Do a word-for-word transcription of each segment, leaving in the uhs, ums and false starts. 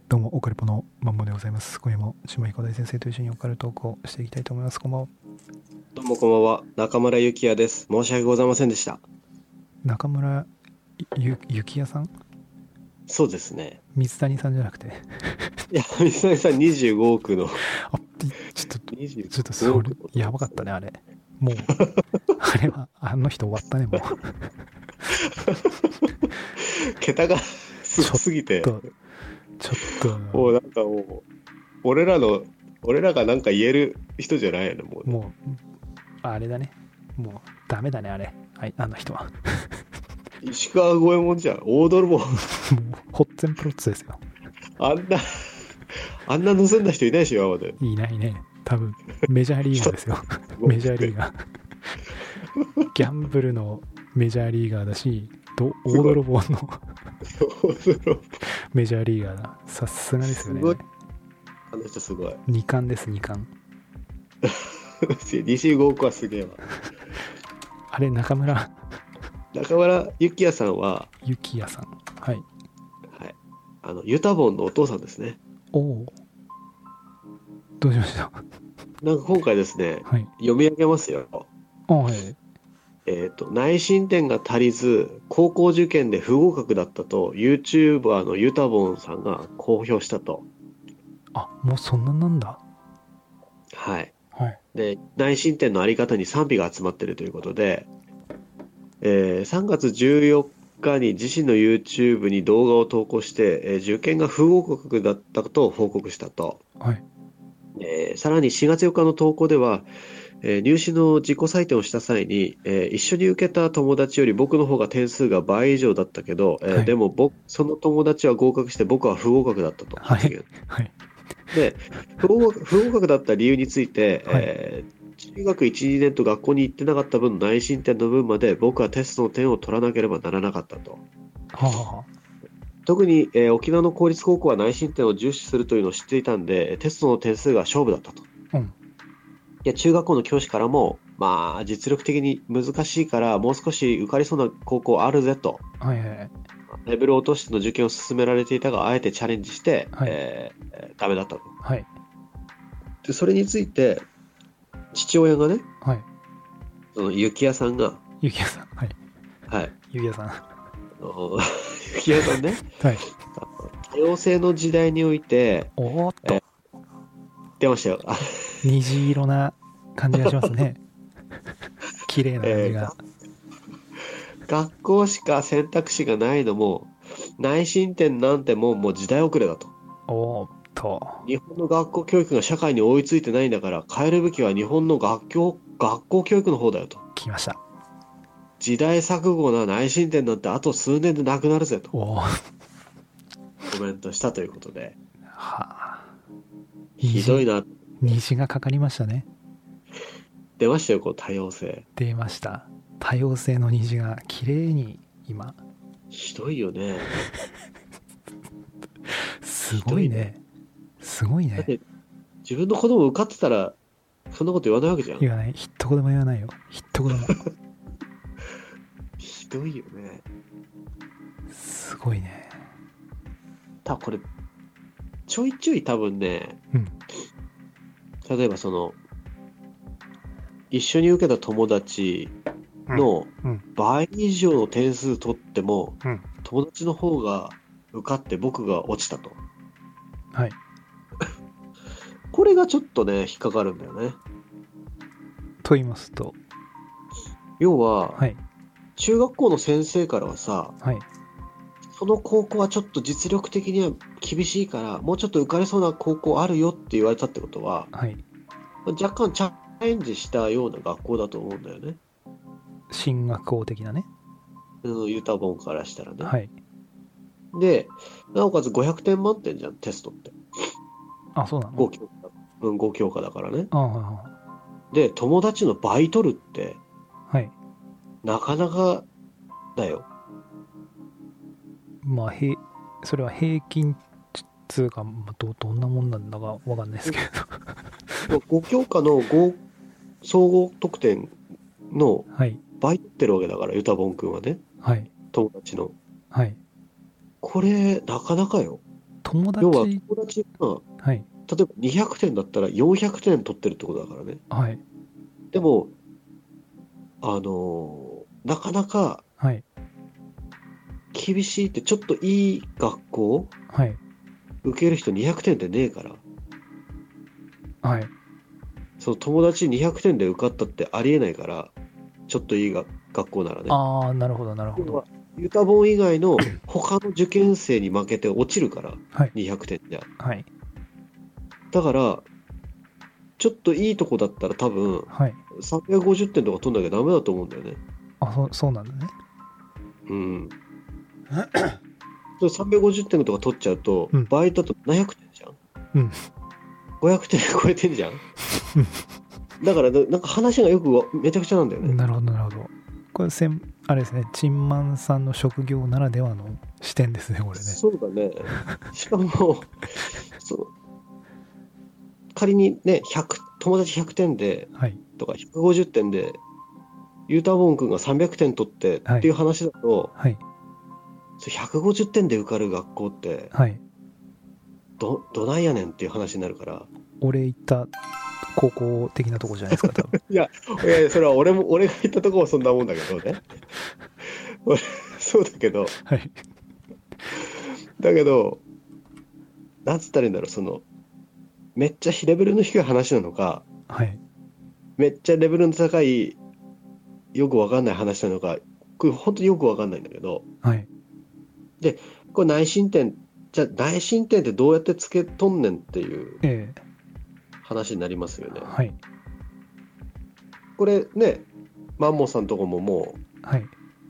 どうもオカルポのマンモでございます。今夜も下彦大先生と一緒にオカルトークをしていきたいと思います。こんばんは。 どうもこんばんは、中村幸也です。申し訳ございませんでした。 中村ゆゆきやさん、 そうですね。 水谷さんじゃなくていや、水谷さんにじゅうごおくの。 あちょっと 25 ちょっとそれやばかったね。あれもうあれはあの人終わったね。もう桁がすごすぎて、 ちょっともうなんかもう、俺らの、俺らがなんか言える人じゃないよね、もう、ね。 もうあれだね。もうダメだね、あれ。はい、あの人は石川五右衛門じゃん。大泥棒。 もうホッツェンプロッツですよ。 あんな、あんな盗んだ人いないし、今まで。 いないね。多分メジャーリーガーですよ。メジャーリーガー。ギャンブルのメジャーリーガーだし、ど大泥棒の大泥棒。 メジャーリーガーだ。さすがですよね。 すごい。あの人すごい。 に冠です、に冠。 にじゅうごおくはすげえわ。 あれ、中村中村幸也さんは、 幸也さん。はい。 はい。あの、ユタボンのお父さんですね。 おお。どうしました？ なんか今回ですね、 はい。 読み上げますよ。 あ、はい。 えっと、内申点が足りず、高校受験で不合格だったと、YouTuber のユタボンさんが公表したと。 あ、もうそんななんだ。 はい。 はい。 で、内申点のあり方に賛否が集まっているということで、えーさんがつじゅうよっかに自身の YouTube に動画を投稿して、えー受験が不合格だったと報告したと。 はい。 えーさらにしがつよっかの投稿では、えー入試の自己採点をした際に、えー一緒に受けた友達より僕の方が点数が倍以上だったけど、えーはいでも僕、その友達は合格して僕は不合格だったと発言。 はい。 で、不合格、不合格だった理由について、 はいえー中学いち、にねんと学校に行ってなかった分、内申点の分まで僕はテストの点を取らなければならなかったと。 はあ、は特に、えー沖縄の公立高校は内申点を重視するというのを知っていたんで、テストの点数が勝負だったと。 あ、うん。 いや、中学校の教師からも、まあ、実力的に難しいから、もう少し受かりそうな高校あるぜと。 はいはいはい。 レベルを落としての受験を進められていたが、あえてチャレンジして、 はいえーえーダメだったと。 はい。 で、それについて、父親がね、 はい。 その、幸也さんが、 幸也さん。はい。 はい、 幸也さん。 あの幸也さんね、 はい。 多様性の時代において、 おーっと、 え出ましたよ。あ虹色な感じがしますね。綺麗な感じが。 学校しか選択肢がないのも、内申点なんてもうもう時代遅れだと。 おーっと。 日本の学校教育が社会に追いついてないんだから、変えるべきは日本の学校、学校教育の方だよと。 来ました。 時代錯誤な内申点なんてあと数年でなくなるぜとおー。 コメントしたということで、 はあ。 ひどいな。 虹がかかりましたね。 出ましたよ、こう多様性。 出ました。多様性の虹が綺麗に今。 ひどいよね。 すごいね。すごいね。 だって自分の子供受かってたら、そんなこと言わないわけじゃん。 言わない。一言も言わないよ。一言も。 ひどいよね。 すごいね。 たこれ、ちょいちょい多分ね、 うん。 例えばその、一緒に受けた友達のうん。 倍以上の点数取っても、 うん。 友達の方が受かって僕が落ちたと。 はい。 これがちょっとね、引っかかるんだよね。 と言いますと。 要は、 はい。 中学校の先生からはさ、 はい。 その高校はちょっと実力的には厳しいから、もうちょっと受かりそうな高校あるよって言われたってことは、 はい。 若干チャレンジしたような学校だと思うんだよね。 進学校的なね。 うん、ユタボンからしたらね。 はい。 で、なおかつごひゃくてん満点じゃん、テストって。 あ、そうなの？ ご教科。うん、ご教科だからね。 ああ、 で、友達の倍取るって、 はい。 なかなかだよ。 まあ、へそれは平均つうか、まあ、どどんなもんなんだかわかんないですけど。 ご教科のご総合得点のはい。 倍取ってるわけだから、ユタボン君はね。 はい。 友達の。 はい。 これ、なかなかよ。 友達、 要は友達が、 はい。 例えばにひゃくてんだったらよんひゃくてん取ってるってことだからね。 はい。 でも、あのーなかなかはい。 厳しいって、ちょっといい学校はい。 受ける人にひゃくてんってねえから、 はい。 その友達にひゃくてんで受かったってありえないから、ちょっといいが学校ならね。 ああ、なるほど、なるほ要はど。 ユタボン以外の他の受験生に負けて落ちるから、 はい。 にひゃくてんじゃ。 はい。 だから、ちょっといいとこだったら多分、 はい。 さんびゃくごじゅってんとか取んなきゃダメだと思うんだよね。 あ、そう、そうなんだね。 うん。でさんびゃくごじゅってんとか取っちゃうと、 うん倍だとななひゃくてんじゃん。 うん。 ごひゃくてん超えてんじゃん。だからな、なんか話がよくわめちゃくちゃなんだよね。 なるほど、なるほど。これ、せん、あれですね、チンマンさんの職業ならではの視点ですね、これね。 そうだね。しかも、そう仮にね、ひゃく友達ひゃくてんで、 はい。 とかひゃくごじゅってんで、ユータボン君がさんびゃくてん取ってはいっていう話だと、 はい。 それひゃくごじゅってんで受かる学校ってはい。 ど、どないやねんっていう話になるから。 俺行った高校的なとこじゃないですか、多分。 いや、いやいやそれは俺も、俺が行ったところはそんなもんだけどね。俺そうだけど、 はい。 だけど、なんつったらいいんだろう、その、めっちゃレベルの低い話なのか、 はい。 めっちゃレベルの高い、よくわかんない話なのか、これ本当によくわかんないんだけど、 はい。 これ内申点、じゃあ内申点ってどうやってつけとんねんっていうええ話になりますよね。 はい。 これね、マンモさんとこももうはい。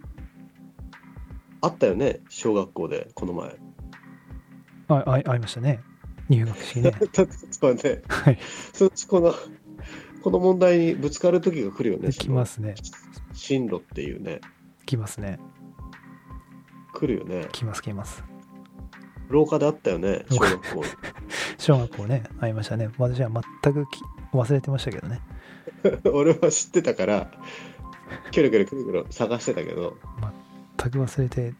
あったよね、小学校で、この前。 あ、あ、会いましたね。入学式ね。 そうね、 はい。 そっちこの、この問題にぶつかる時が来るよね、 来ますね。 その進路っていうね、 来ますね。 来るよね。 来ます、来ます。 廊下であったよね、小学校に。 小学校ね、会いましたね。私は全くき忘れてましたけどね。 俺は知ってたから、キョロキョロキョロキョロ探してたけど、 全く忘れて、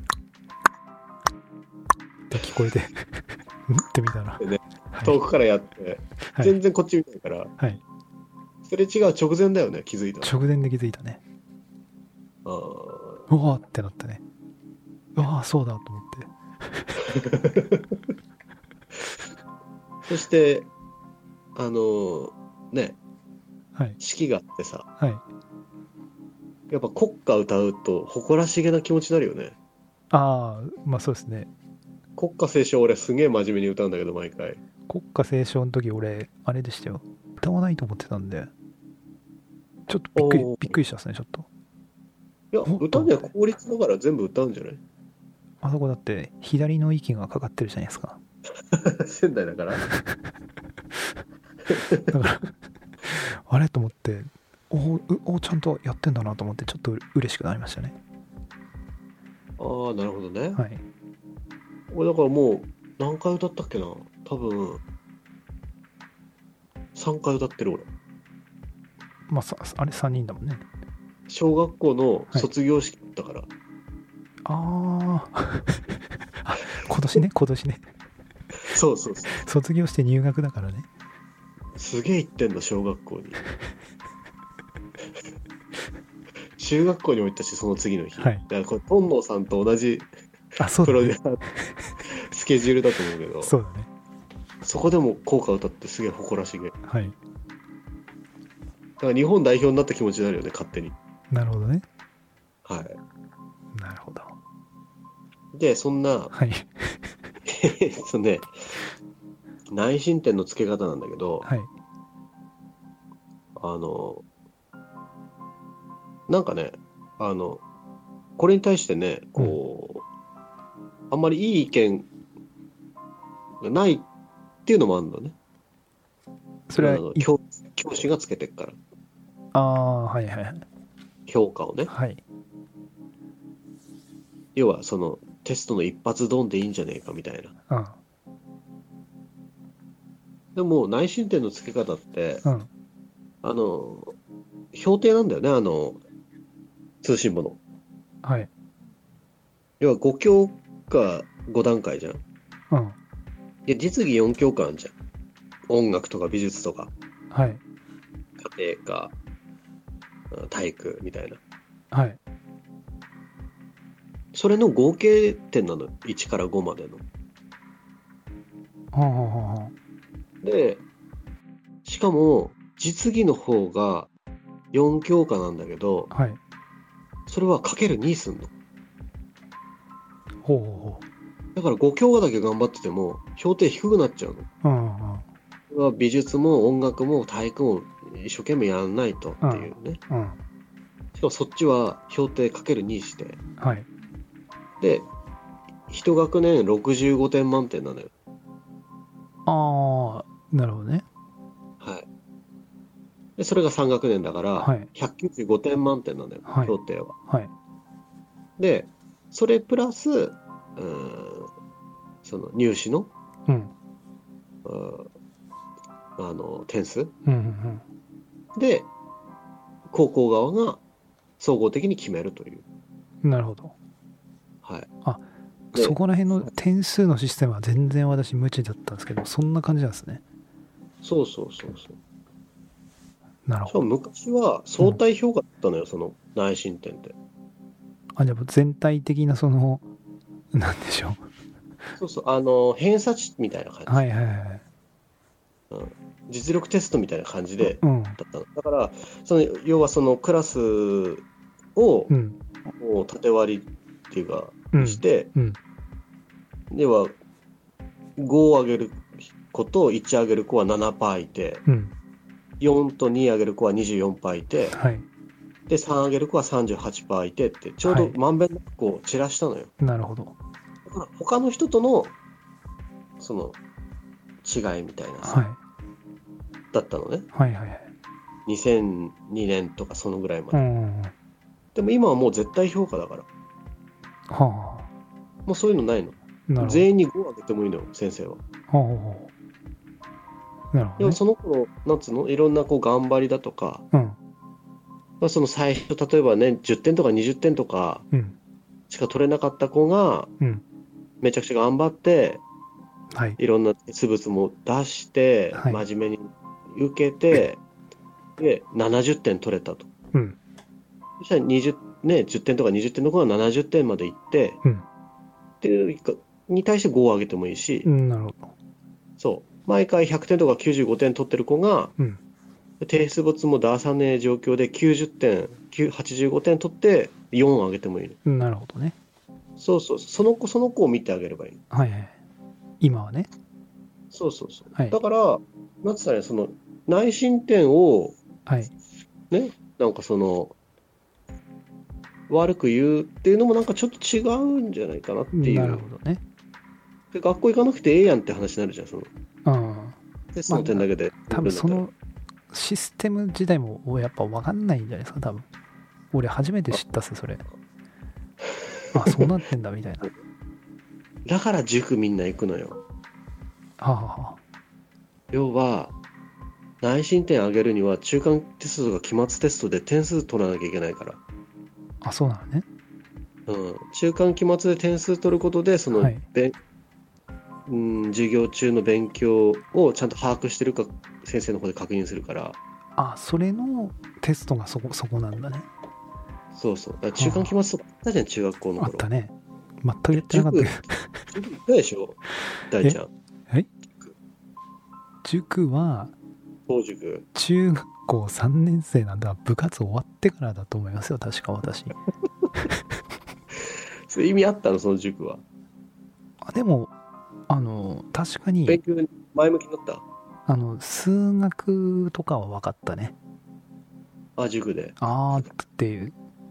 って聞こえて、んって見たら。 でねはい遠くからやって、 はい全然こっち見ないから、 はい。 すれ違う直前だよね、気づいたの。 直前で気づいたね。 あーうわーってなったね。うわーそうだと思って。 そして、あのーね、 はい。 式があってさ、 はい。 やっぱ国歌歌うと誇らしげな気持ちになるよね。 ああ、まあそうですね。 国歌斉唱俺すげえ真面目に歌うんだけど毎回。 国歌斉唱の時俺、あれでしたよ。歌わないと思ってたんで、ちょっとびっくりおー、 びっくりしたですね、ちょっと。 いや、 お歌には効率だから全部歌うんじゃないあそこだって左の息がかかってるじゃないですか。 仙台だから。 だから、あれと思って、おうお、ちゃんとやってんだなと思って、ちょっとう嬉しくなりましたね。 ああ、なるほどね。 はい。 俺だからもう何回歌ったっけな、多分さんかい歌ってる俺。 まあ、さあれさんにんだもんね。 小学校の卒業式だったから、 ああ。あ、今年ね、今年ね。 そうそうそう、 卒業して入学だからね。 すげえ行ってんだ小学校に。中学校にも行ったしその次の日、 はいだからこれトンノーさんと同じあ、そうだね。 プロデューサースケジュールだと思うけど、 そうだね。 そこでも校歌歌ってすげえ誇らしげ。だはい。 から日本代表になった気持ちになるよね、勝手に。 なるほどね。 はなるほど。 い。でそんなはい。 えっとね、内申点の付け方なんだけど、 はい。 あの、なんかね、あの、これに対してね、こう、あんまりいい意見がないっていうのもあるのね。 それはあの教、教師がつけてっから、 ああ、はいはいはい。 評価をね。 はい。 要は、その、テストの一発ドンでいいんじゃねえかみたいな。 うん。 でも、内申点の付け方って、 うん。 あの、評定なんだよね、あの、通信簿の。 はい。 要はご教科ご段階じゃん。 うん。 いや、実技よん教科あるじゃん。音楽とか美術とか、 はい家庭科、うん体育みたいな。 はい。 それの合計点なの。いちからごまでの。 はあはあはあはで、しかも、実技の方がよん教科なんだけど、 あ。はい。 それはかけるにすんの。 ほうほだからご教科だけ頑張ってても、評定低くなっちゃうの。 うほう。うんうんこれは美術も音楽も体育も一生懸命やらないとっていうね。 うん。 しかもそっちは評定かけるにして。 はい。 で、一学年ろくじゅうごてん満点なのよ。 ああ、なるほどね。 はい。で、それがさん学年だから、 はいひゃくきゅうじゅうごてん満点なんだよ、 はい評定は。 はい。 で、それプラス、うーん、その入試の、 うん。 うんあの、点数うんうんで、高校側が総合的に決めるという。 うん。なるほど。 はい。 あ、 でそこら辺の点数のシステムは全然私無知だったんですけど、そんな感じなんですね。 そうそうそうそう。 なるほど。 しかも昔は相対評価だったのよ、その内申点って。 あ、じゃあ全体的なその、なんでしょそうそう、あの、偏差値みたいな感う。 じ。 はいはいはい。 うん、実力テストみたいな感じで、 うん。 だったの。だから、その、要はそのクラスを、 うん。 もう縦割りっていうか、 うん。 して、 うん。 では、ごを上げる子といち上げる子はななパーセントいて、 うん。 よんとに上げる子はにじゅうよんパーセントいて、 はい。 で、さん上げる子は さんじゅうはちパーセントいてって、ちょうどまんべんなくこう散らしたのよ。 なるほど。 だから他の人との、その、違いみたいなさ、 はい。 だったのね。 はいはいはい。 にせんにねんとかそのぐらいまで。 うん。はでも今はもう絶対評価だから。 あ。 もうそういうのないの。 なるほど。 全員にごを上げてもいいのよ、先生は。 はあはあはあ。なるほでもどね。 その頃、なんつうのいろんなこう頑張りだとか、 うん。 まあ、その最初、例えばね、じゅってんとかにじゅってんとかうん。 しか取れなかった子が、 うん。 めちゃくちゃ頑張って、 はい。 いろんな鉄物も出して、 はい真面目に受けて、で、ななじゅってん取れたと。 うん。 そしたらにじゅう、ね、じゅってんとかにじゅってんの子がななじゅってんまでいって、 うん。 っていうかに対してごを上げてもいいし、 うん。なるほど。 そう。毎回ひゃくてんとかきゅうじゅうごてん取ってる子が、 うん。 提出物も出さねえ状況できゅうじゅってん、きゅうはちじゅうごてん取ってよん上げてもいいの。 なるほどね。 そうそうそう。その子、その子を見てあげればいいの。 はいはい。今はね。 そうそうそう。 はいだから、なんつったらね、その、内申点を、 はい。 ね、なんかその、悪く言うっていうのもなんかちょっと違うんじゃないかなっていう。 なるほどね。 で学校行かなくてええやんって話になるじゃん、その。 うん。 テストの点だけで。 多分そのシステム自体もやっぱ分かんないんじゃないですか、多分。俺初めて知ったっす、それ。あ、そうなってんだ、みたいな。 だから塾みんな行くのよ。 はあ、は要は、内申点上げるには中間テストとか期末テストで点数取らなきゃいけないから。 あ、あ、そうなのね。 うん。中間期末で点数取ることで、その、 はいべんうん、授業中の勉強をちゃんと把握してるか先生の方で確認するから。 あ、それのテストがそこ、そこなんだね。 そうそう。だから中間期末とかあったじゃん、中学校の頃。 あったね。全くやってなかったけど。 塾行ったでしょ大ちゃん。 はい塾は、 当塾。 中学校さんねん生なんだ。部活終わってからだと思いますよ、確か私。 それ意味あったの、その塾は。 あでも、あの、確かに、 勉強に前向きになったあの、数学とかは分かったね。 あ、塾で。 あーっていう。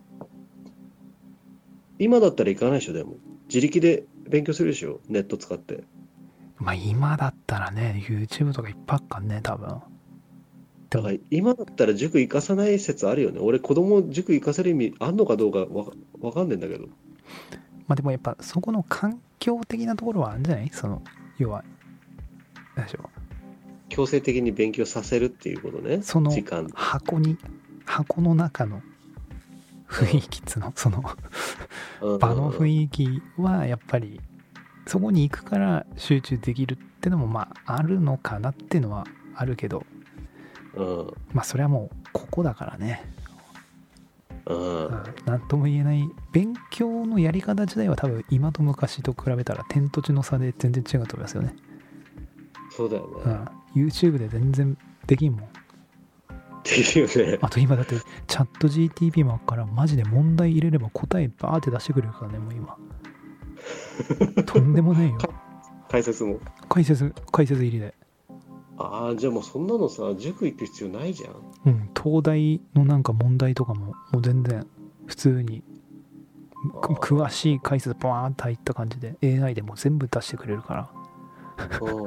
今だったら行かないでしょ、でも。自力で勉強するでしょ、ネット使って。 まあ今だったらね、YouTube とかいっぱいあっかんね、多分。でもだから今だったら塾行かさない説あるよね。俺子供塾行かせる意味あんのかどうかわかわかんねえんだけど。 まあでもやっぱそこの環境的なところはあるんじゃないその、要は、何でしょ強制的に勉強させるっていうことね。 その時間う。。箱に、箱の中の雰囲気っつうの、そのうん場の雰囲気はやっぱりそこに行くから集中できるってのもまああるのかなっていうのはあるけど、 うん、 まあそれはもうここだからね、 うん、 なんとも言えない。勉強のやり方自体は多分今と昔と比べたら天と地の差で全然違うと思いますよね。 そうだよね。 うん、YouTube で全然できんもん。 できるよね。 あと今だってチャット ジーティーピー もあるからマジで問題入れれば答えバーって出してくれるからね、もう今とんでもないよ。 解説も解説解説入りで。 ああ、じゃあもうそんなのさ、塾行く必要ないじゃん。 うん、東大のなんか問題とかももう全然普通に詳しい解説バーンと入った感じで エーアイ でも全部出してくれるからうん、 うん、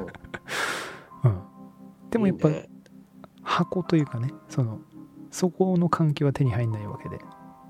でもやっぱいいね、 箱というかね、そのそこの環境は手に入んないわけで。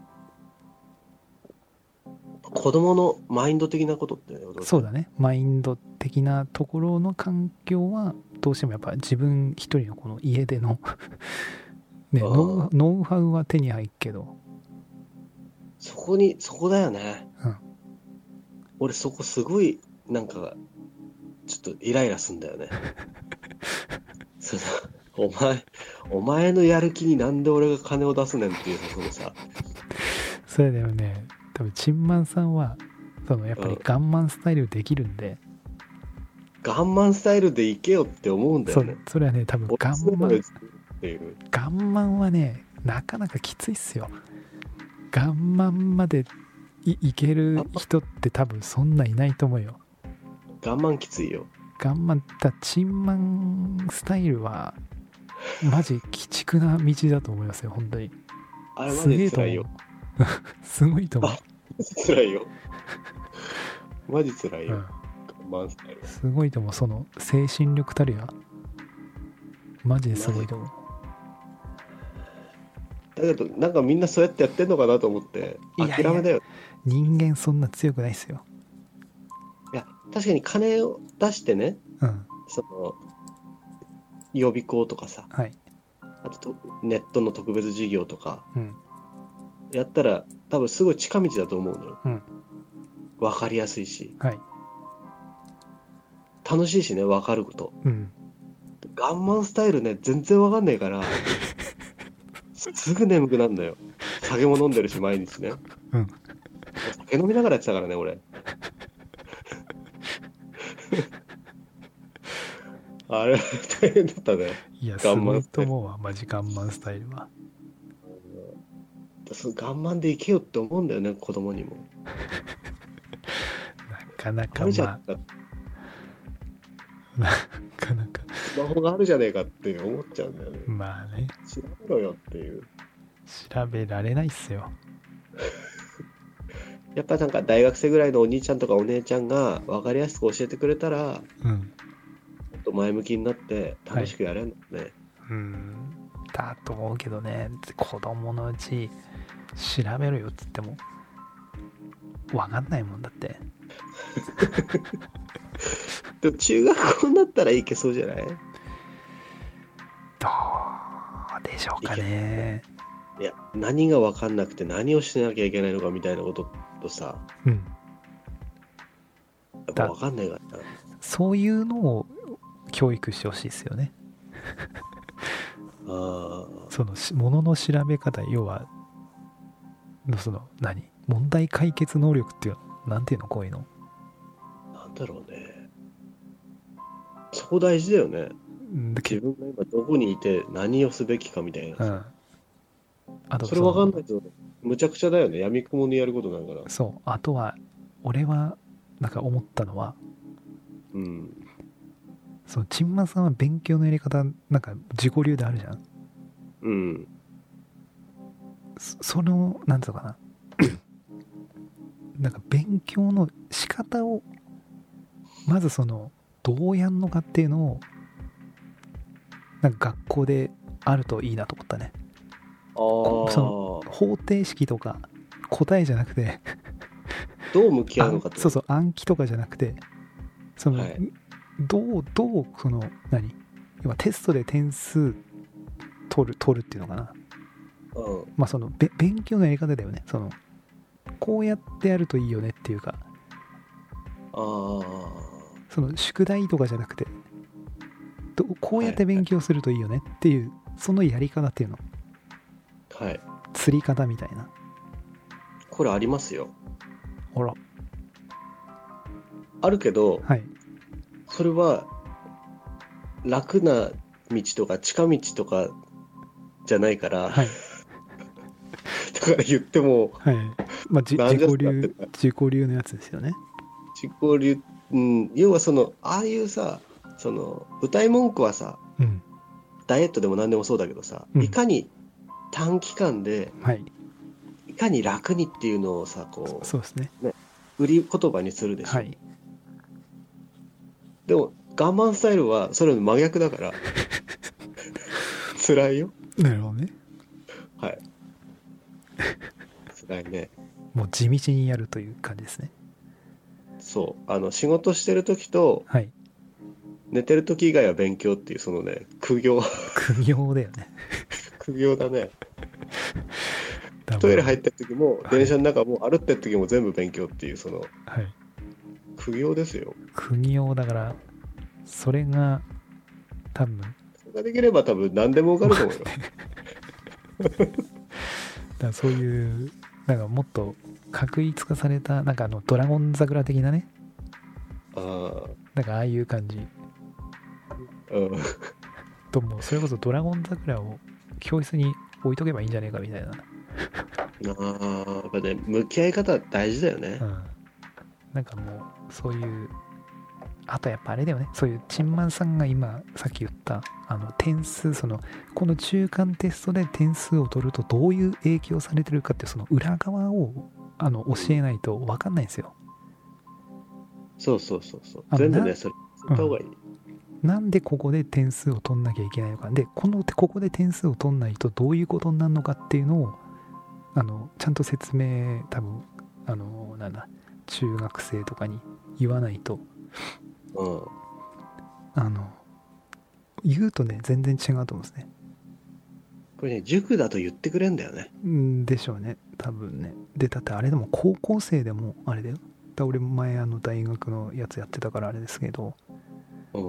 子供のマインド的なことってね。 そうだね、マインド的なところの環境はどうしてもやっぱ自分一人のこの家でのね、ノウ、ノウハウは手に入るけど、 そこにそこだよね、 うん、 俺そこすごいなんかちょっとイライラすんだよねそのお前お前のやる気になんで俺が金を出すねんっていうそのさ、 それでもね、多分チンマンさんはそのやっぱりガンマンスタイルできるんで、 ガンマンスタイルでいけよって思うんだよね。 そ, それはね、多分ガンマンっていうガンマンはねなかなかきついっすよ。ガンマンまで い, いける人って多分そんないないと思うよ。 ガンマンきついよ。 ガンマンだチンマンスタイルはマジ鬼畜な道だと思いますよ、本当に。 あれマジ辛いよ。 すごいと思う。 辛いよ。マジ辛いよ。 うん、 ガンマンスタイル。 すごいと思う、その精神力たるや。マジですごいと思う。 だけどなんかみんなそうやってやってんのかなと思って諦めだよ。 いやいや、人間そんな強くないっすよ。 いや確かに金を出してね、 うん、 その予備校とかさ、 はい、 あとネットの特別授業とか、 うん、 やったら多分すごい近道だと思うのよ。 うん、 分かりやすいし、 はい、 楽しいしね、分かること。 うん、 ガンマンスタイルね、全然分かんないからすぐ眠くなるんだよ。酒も飲んでるし毎日ね、 うん、 酒飲みながらやってたからね俺あれ大変だったね。 いや、すごいと思うわ、マジガンマンスタイルは。 そのガンマンでいけよって思うんだよね、子供にも。 なかなかあるじゃまん、 あなかなかスマホがあるじゃねえかって思っちゃうんだよね。 まあね、 調べろよっていう。 調べられないっすよ。 やっぱなんか大学生ぐらいのお兄ちゃんとかお姉ちゃんが分かりやすく教えてくれたら、 うん、 もっと前向きになって楽しくやれるのね、はい、 うんだと思うけどね、子供のうち調べろよっつっても分かんないもんだってでも中学校になったらいけそうじゃない？ どうでしょうかね。 いや、何が分かんなくて何をしなきゃいけないのかみたいなこととさ、 うん、 やっぱ分かんないからな。 そういうのを教育してほしいですよねあそのものの調べ方、要はその何問題解決能力っていうのなんていうの、こういうのなんだろうね。そこ大事だよね。自分が今どこにいて何をすべきかみたいな、うん、あとそれ分かんないとむちゃくちゃだよね。闇雲にやることなんから。 そう、あとは俺はなんか思ったのは、 うん、 そのチンマさんは勉強のやり方なんか自己流であるじゃん。 うん。 そ, そのなんつうのかななんか勉強の仕方をまずそのどうやんのかっていうのをなんか学校であるといいなと思ったね。 ああ。 その方程式とか答えじゃなくてどう向き合うのかって。 そうそう、暗記とかじゃなくて、その、はい、どうどうその何今テストで点数取る取るっていうのかな、うん、まあそのべ勉強のやり方だよね。そのこうやってやるといいよねっていうか、 ああ。 その宿題とかじゃなくて、どこうやって勉強するといいよねっていう、はい、そのやり方っていうの。 はい。 釣り方みたいな。 これありますよ。 あら。 あるけど、 はい。 それは楽な道とか近道とかじゃないから、はい、だから言っても、 はい、まあ、じ自己流自己流のやつですよね。 自己流、うん、要はそのああいうさ、その歌い文句はさ、うん、ダイエットでも何でもそうだけどさ、うん、いかに短期間で、はい、いかに楽にっていうのをさ、こう、 そうですね、 ね、売り言葉にするでしょ。はい、でも我慢スタイルはそれの真逆だから辛いよ。 なるほどね。 はい。辛いね。 もう地道にやるという感じですね。 そう。あの仕事してる時と、はい、寝てる時以外は勉強っていうそのね、苦行。 苦行だよね。 苦行だね。トイレ入った時も、電車の中も歩ってる時も全部勉強っていうその、はい、苦行ですよ。 苦行だから、それが多分それができれば多分何でも受かると思うよ。 だからそういうなんかもっと確一化されたなんかあのドラゴン桜的なね、ああ、なんかああいう感じ、うん、ともうそれこそドラゴン桜を教室に置いとけばいいんじゃねえかみたいな。 ああ、やっぱね、向き合い方大事だよね。うん、 なんかもうそういう、あとやっぱあれだよね、そういうチンマンさんが今さっき言ったあの点数、そのこの中間テストで点数を取るとどういう影響されてるかっていうその裏側をあの教えないと分かんないんですよ。 そうそうそうそう、全部ね、それ言った方がいい、うん、 なんでここで点数を取んなきゃいけないのかで、このここで点数を取んないとどういうことになるのかっていうのをあのちゃんと説明、多分あのなんだ中学生とかに言わないと、うん、あの言うとね全然違うと思うんですね。 これね、塾だと言ってくれんだよね。 んでしょうね、多分ね。でだってあれでも高校生でもあれだよ。だ俺も前あの大学のやつやってたからあれですけど、うん、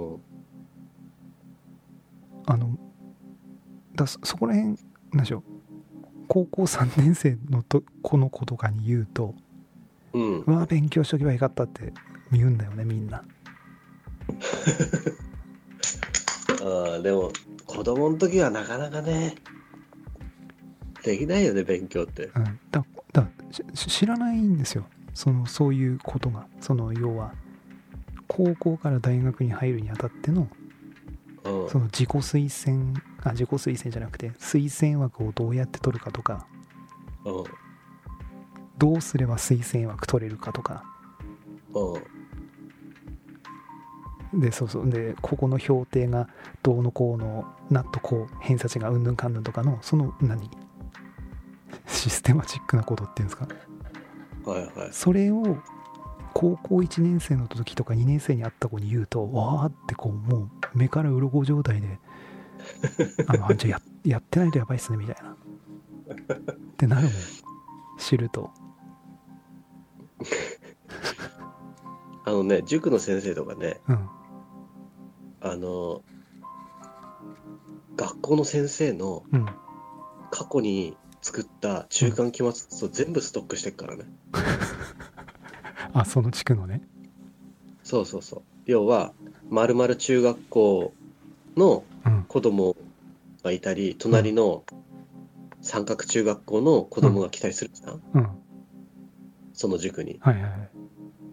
あのだ そ, そこら辺なんでしょう、高校さんねん生のとこの子とかに言うと、うん、うわ勉強しとけばよかったって言うんだよねみんな。 あでも子供の時はなかなかねできないよね勉強って、 うん、だだ知らないんですよ、そのそういうことが。その要は高校から大学に入るにあたっての、うん、その自己推薦あ自己推薦じゃなくて推薦枠をどうやって取るかとか、うん、どうすれば推薦枠取れるかとか、うん、でそうそうでここの評定がどうのこうのなっとこう偏差値がうんぬんかんぬんとかのその何システマチックなことっていうんですか、はいはい、それを高校いちねん生の時とかにねん生に会った子に言うと、わーってこうもう目から鱗状態であのじゃあ や, やってないとやばいっすねみたいなってなるもん、知ると。 あのね、塾の先生とかね、うん、あの学校の先生の過去に作った中間期末テスト全部ストックしてっからね、 うん、あその地区のね、 そうそうそう、要は丸々中学校の子供がいたり、うん、隣の三角中学校の子供が来たりするじゃん、うん、その塾に、はいはいはい、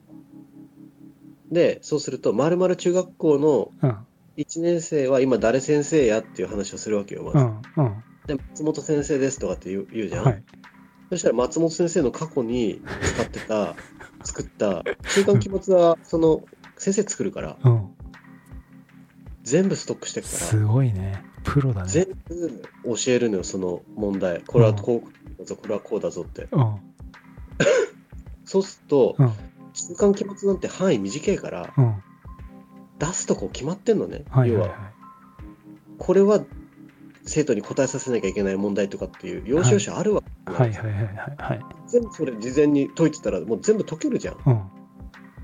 でそうすると丸々中学校のいちねん生は今誰先生やっていう話をするわけよまず、うんうん、で松本先生ですとかって言う、言うじゃん、はい、そしたら松本先生の過去に使ってた作った中間期末はその先生作るから、うん、全部ストックしてるから、 すごいね、プロだね。 全部教えるのよその問題、これはこうだぞ、これはこうだぞって、うん、そうすると、うん、中間期末なんて範囲短いから、うん、出すとこ決まってんのね、はいはいはい、要はこれは生徒に答えさせなきゃいけない問題とかっていう要所要所あるわけ、はいはいはいはいはい、全部それ事前に解いてたらもう全部解けるじゃん、うん、だか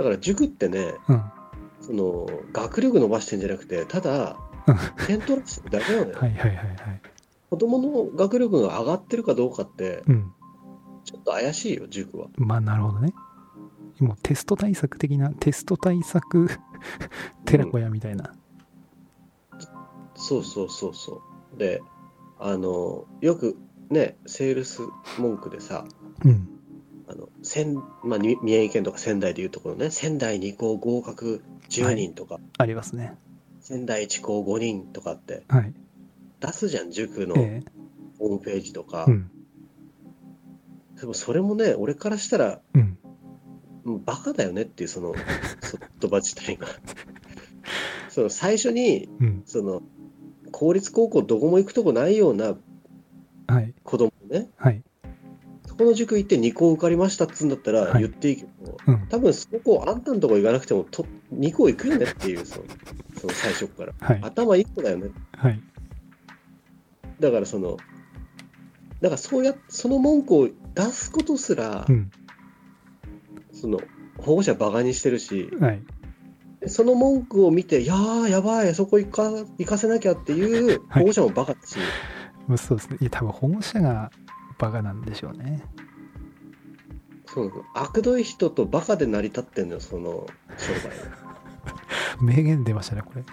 だから塾ってね、 うんその学力伸ばしてんじゃなくて、ただ点取らせてるだけなのよ。 はいはいはいはい。 子供の学力が上がってるかどうかってうん。 ちょっと怪しいよ、塾は。 まあなるほどね。もうテスト対策的な、テスト対策寺子屋みたいな。 そうそうそうそう。で、あの、よくね、セールス文句でさ、 うん。 あの、仙、まあ、に宮城県とか仙台でいうところね、仙台に校合格じゅうにんとか、 ありますね。 仙台いち校ごにんとかってはい。 出すじゃん、塾のええホームページとか。 うん。 でもそれもね、俺からしたら、 うん。 もうバカだよねっていう、その言葉自体が。その最初に、 うん。 その、公立高校どこも行くとこないようなはい。 子供ね、 はい。 そこの塾行ってに校受かりましたっつうんだったらはい言っていいけど、 うん。 多分そこあんたのとこ行かなくてもとに校行くよねっていう、その、その最初から。 はい。 頭いい子だよね。 はい。 だからその、だからそうや、その文句を出すことすら、 うん。 その、保護者バカにしてるし、 はい。 その文句を見て、いやー、やばい、そこ行か、行かせなきゃっていう保護者もバカだし、 まあそうですね。いや、多分保護者がバカなんでしょうね。 そうなの、悪どい人とバカで成り立ってんのよ、その商売名言出ましたね、これ。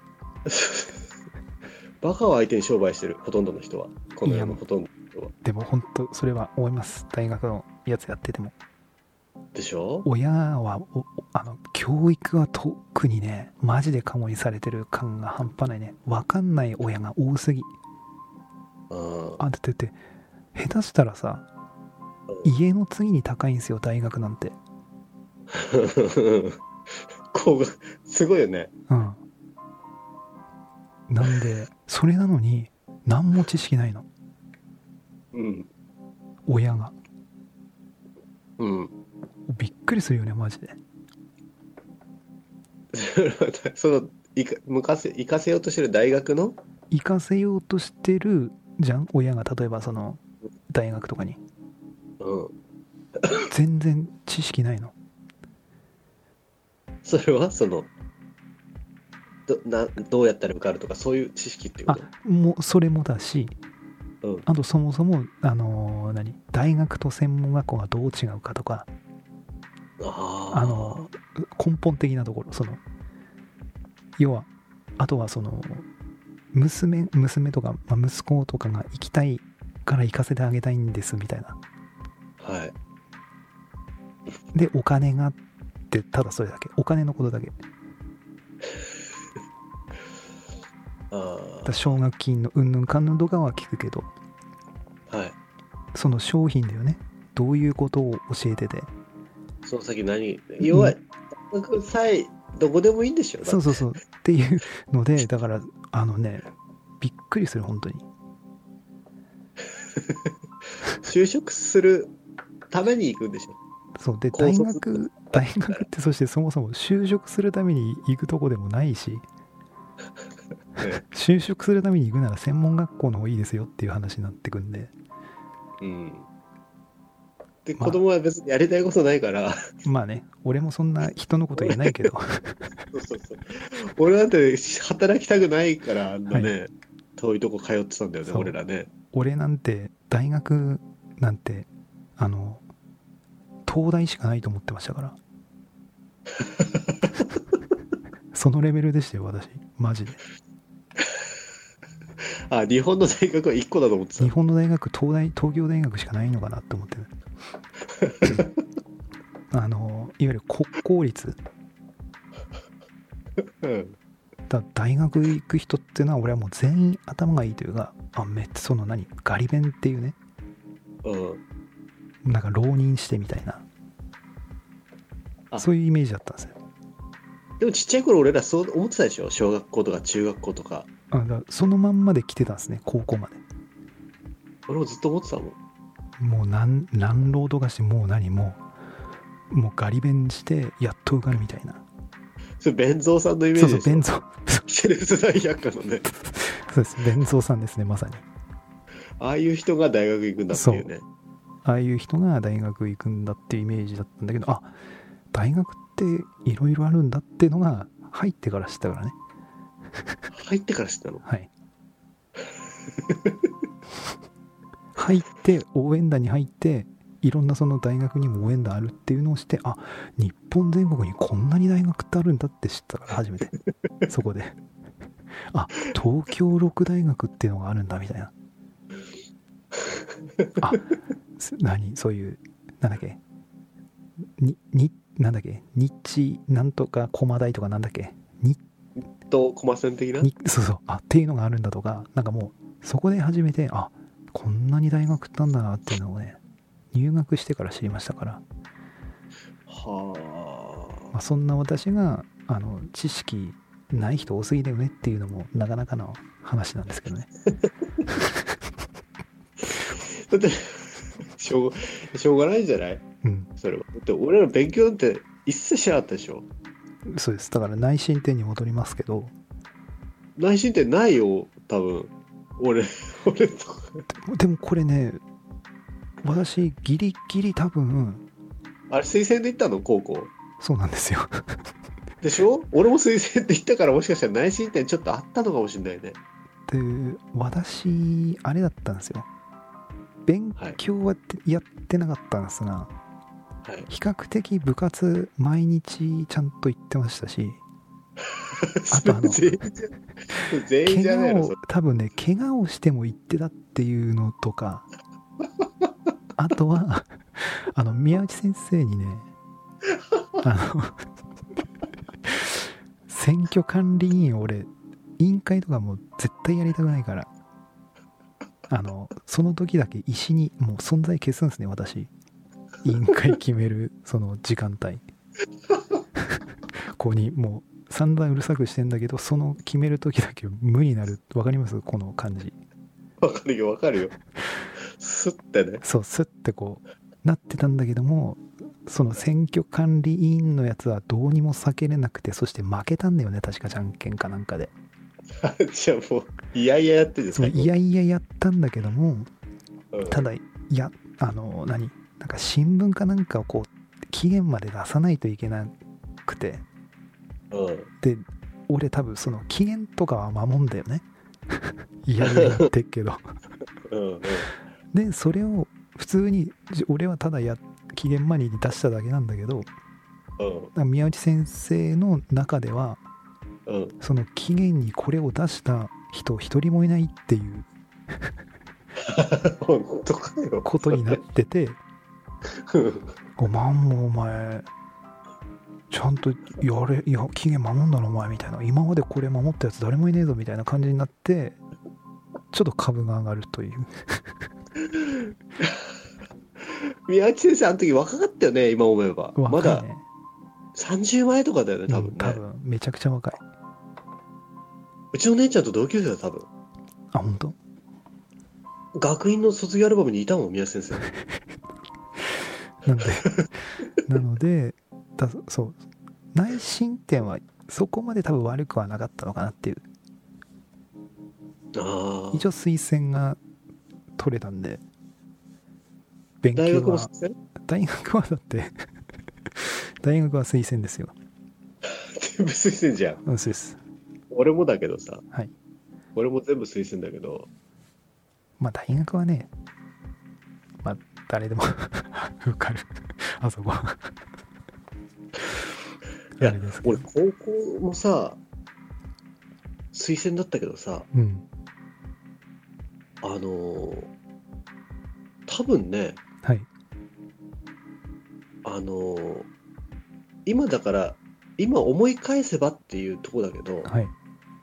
バカを相手に商売してる、ほとんどの人は。この世のほとんどの人は。 でも本当それは思います。大学のやつやってても。 でしょ？ 親はおおあの教育は特にね、マジでカモにされてる感が半端ないね。分かんない親が多すぎ。 うんあだってだって下手したらさ、家の次に高いんですよ、大学なんて。 こうすごいよね。 うんなんでそれなのに何も知識ないの、 うん。 親が。 うん。 びっくりするよね、マジで。 その、いか、向かせ、行かせようとしてる大学の、 行かせようとしてるじゃん、親が。例えばその大学とかにうん。 全然知識ないの。 それは、その、ど、な、どうやったら受かるとか、そういう知識っていうこあもうそれもだし、 と？うん。 あとそもそもあのー何大学と専門学校がどう違うかとか、 ああの根本的なところ、その要はあとはその娘娘とか、まあ、息子とかが行きたいから行かせてあげたいんですみたいな。 あ。はい。 でお金がってただそれだけ、お金のことだけ。 あだ奨学金のうんぬんかんぬんとかは聞くけど、 あ。はい。 その商品だよね、どういうことを教えてて。 その先何、要は、大学さえ、どこでもいいんでしょ？だってそうそうそうっていうので、だからあのね、びっくりする本当に。 就職するために行くんでしょ？ そうで、大高卒学大学ってそしてそもそも就職するために行くとこでもないし、就職するために行くなら専門学校の方がいいですよっていう話になってくんで、 うん。で、 まあ子供は別にやりたいことないから、 まあね、俺もそんな人のこと言えないけどそうそうそう。俺なんて働きたくないから、あんなね、遠いとこ通ってたんだよね、 そう俺らね。 俺なんて大学なんてあの東大しかないと思ってましたからそのレベルでしたよ私、マジで。 あ、日本の大学はいっこだと思ってた日。本の大学、東大東京大学しかないのかなって思ってるあのいわゆる国公立うん。 だ、大学行く人っていうのは俺はもう全員頭がいいというか、あめっちゃその何ガリ勉っていうね、 うん。 なんか浪人してみたいな、 あそういうイメージだったんですよ。 でもちっちゃい頃俺らそう思ってたでしょ？小学校とか中学校とか。 あだそのまんまで来てたんですね、高校まで。 俺もずっと思ってたもん。 もう何何浪とかして、もう何もうもうガリ勉してやっと受かるみたいな。 それ弁蔵さんのイメーそうジでしょ？ そう、弁蔵シレス大百科のね。 そうです、弁蔵さんですね、まさに。 ああいう人が大学行くんだっていうね。 ああいう人が大学行くんだっていうイメージだったんだけど、あ大学っっていろいろあるんだっていうのが入ってから知ったからね。 入ってから知ったの？ はい入って応援団に入っていろんなその大学にも応援団あるっていうのをして、あ、日本全国にこんなに大学ってあるんだって知ったから初めてそこで、あ、東京六大学っていうのがあるんだみたいな。あ、何そういうなんだっけにになんだっけ日なんとか駒大とかなんだっけにと駒線的な？ にそうそうあっていうのがあるんだとか、なんかもうそこで初めて、あ、こんなに大学ってあんだなっていうのをね、入学してから知りましたから。 はあ、 まあ、そんな私があの知識ない人多すぎだよねっていうのもなかなかの話なんですけどね。 だってしょうしょうがないんじゃない？ うんそれは。だって俺ら勉強なんて一切しなかったでしょ。 そうです。だから内申点に戻りますけど、 内申点ないよ多分。俺俺とかでも、でもこれね、私ギリギリ多分あれ推薦で行ったの高校そうなんですよ。 でしょ？俺も推薦で行ったから、もしかしたら内申点ちょっとあったのかもしれないね。 で私あれだったんですよ、勉強はやってなかったんですが、 はい、 比較的部活毎日ちゃんと行ってましたし、あとあの全員全員じゃねえの怪我を多分ね怪我をしても行ってたっていうのとか、あとはあの宮内先生にね、あの選挙管理委員、俺委員会とかもう絶対やりたくないから、あのその時だけ石にもう存在消すんですね、私。委員会決めるその時間帯ここにもう散々うるさくしてんだけど、その決める時だけ無になる。わかります？この感じ。 わかるよわかるよ。スッてね。 そうスッてこうなってたんだけども、その選挙管理委員のやつはどうにも避けれなくて、そして負けたんだよね、確かじゃんけんかなんかで。 じゃあもういやいややってるんですか？ いやいややったんだけども、 うん、 ただいやあの何なんか新聞かなんかをこう期限まで出さないといけなくて、 うん、 で俺多分その期限とかは守んだよね。いやいや言ってっけどうん、うん、 でそれを普通に俺はただや期限前に出しただけなんだけど、 うん、 宮内先生の中では、 うん、 その期限にこれを出した人一人もいないっていう本当かよことになってて、おまんもお前ちゃんとやれ、いや期限守んだろお前みたいな、今までこれ守ったやつ誰もいねえぞみたいな感じになって、ちょっと株が上がるという宮内先生あの時若かったよね、今思えば。 若いね、 まださんじゅうまえとかだよね多分ね、 うん、多分めちゃくちゃ若い。 うちの姉ちゃんと同級生だ多分。 あ、本当？ 学院の卒業アルバムにいたもん、宮内先生。 なんでなのでだそう内申点はそこまで多分悪くはなかったのかなっていう。 あ一応推薦が取れたんで、勉強は大学も推薦？ 大学はだって大学は推薦ですよ。 全部推薦じゃん。 うん、そうです。 俺もだけどさ、 はい。 俺も全部推薦だけど、 まあ大学はね、まあ誰でも受かるあそこいやあれですけど、 俺高校もさ推薦だったけどさ、 うん、 あのー、多分ね、 はい、 あのー、今だから今思い返せばっていうとこだけど、 はい、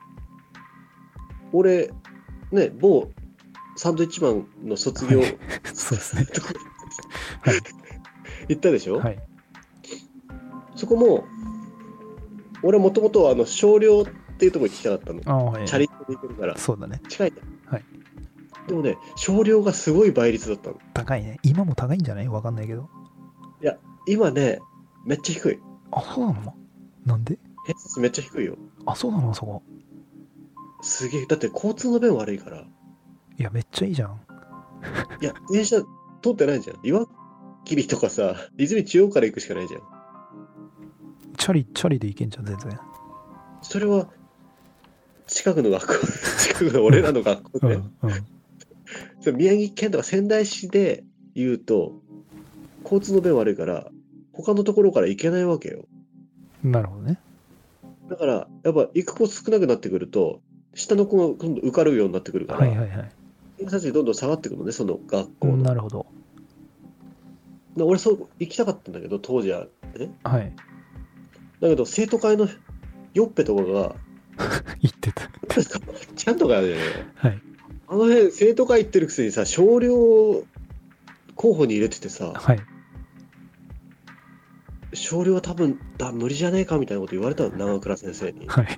俺ね、某サンドイッチマンの卒業、 はい、そうですねはい行ったでしょ、 はい、 そこも俺もともとあの少量っていうところに行きたかったの。 あ、はい、 チャリンコで行けるからそうだね、 近いじゃん。 はい。 でもね、少量がすごい倍率だったの。 高いね。今も高いんじゃない？わかんないけど。 いや今ねめっちゃ低い。 あ、そうなの？なんで？ 偏差値めっちゃ低いよ。 あ、そうなの？あそこすげえ。だって交通の便悪いから。 いやめっちゃいいじゃん。 いや電車通ってないじゃん。岩切とかさ、泉中央から行くしかないじゃん。 チャリチャリで行けんじゃん全然。 それは近くの学校近くの俺らの学校で、 うんうんそれ宮城県とか仙台市で言うと交通の便悪いから他のところから行けないわけよ。 なるほどね。 だからやっぱ行く子少なくなってくると下の子が今度受かるようになってくるから、 はいはいはい。 偏差値どんどん下がってくるのね、その学校の。 なるほど。 で俺そう行きたかったんだけど当時はね。 はい。 だけど生徒会のよっぺとかが言ってた。 ちゃんとかあるよね。 はいあの辺生徒会行ってるくせにさ少量候補に入れててさ、 はい。 少量は多分だ無理じゃねえかみたいなこと言われたの長倉先生に。 はい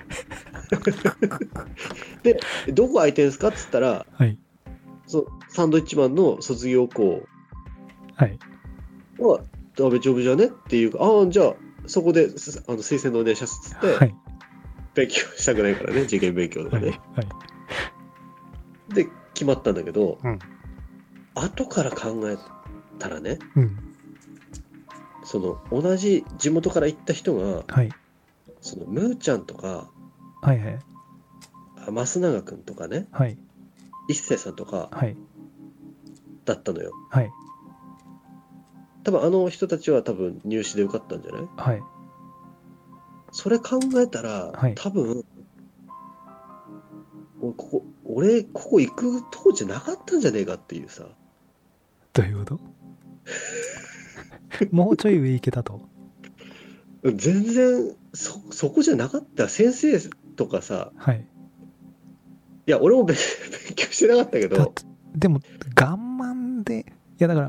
でどこ空いてんすかっつったら、 はいそサンドイッチマンの卒業校はいは大丈夫じゃねっていうか、ああじゃあそこですあの推薦のお願いしますっつって、 はい勉強したくないからね受験勉強とかはいね、 はい。 で決まったんだけど、 うん後から考えたらね、 うんその同じ地元から行った人がはいそのムーちゃんとかはいはいあ増永君とかねはい一星さんとかはいだったのよ。 はい多分あの人たちは多分入試で受かったんじゃない？ はいそれ考えたら、 はい多分俺ここ俺ここ行くとこじゃなかったんじゃねえかっていうさ。 どういうこともうちょい上行けたと。 全然そそこじゃなかった。先生とかさ、 はいいや俺も勉勉強してなかったけだど、 でもガンマンでいやだから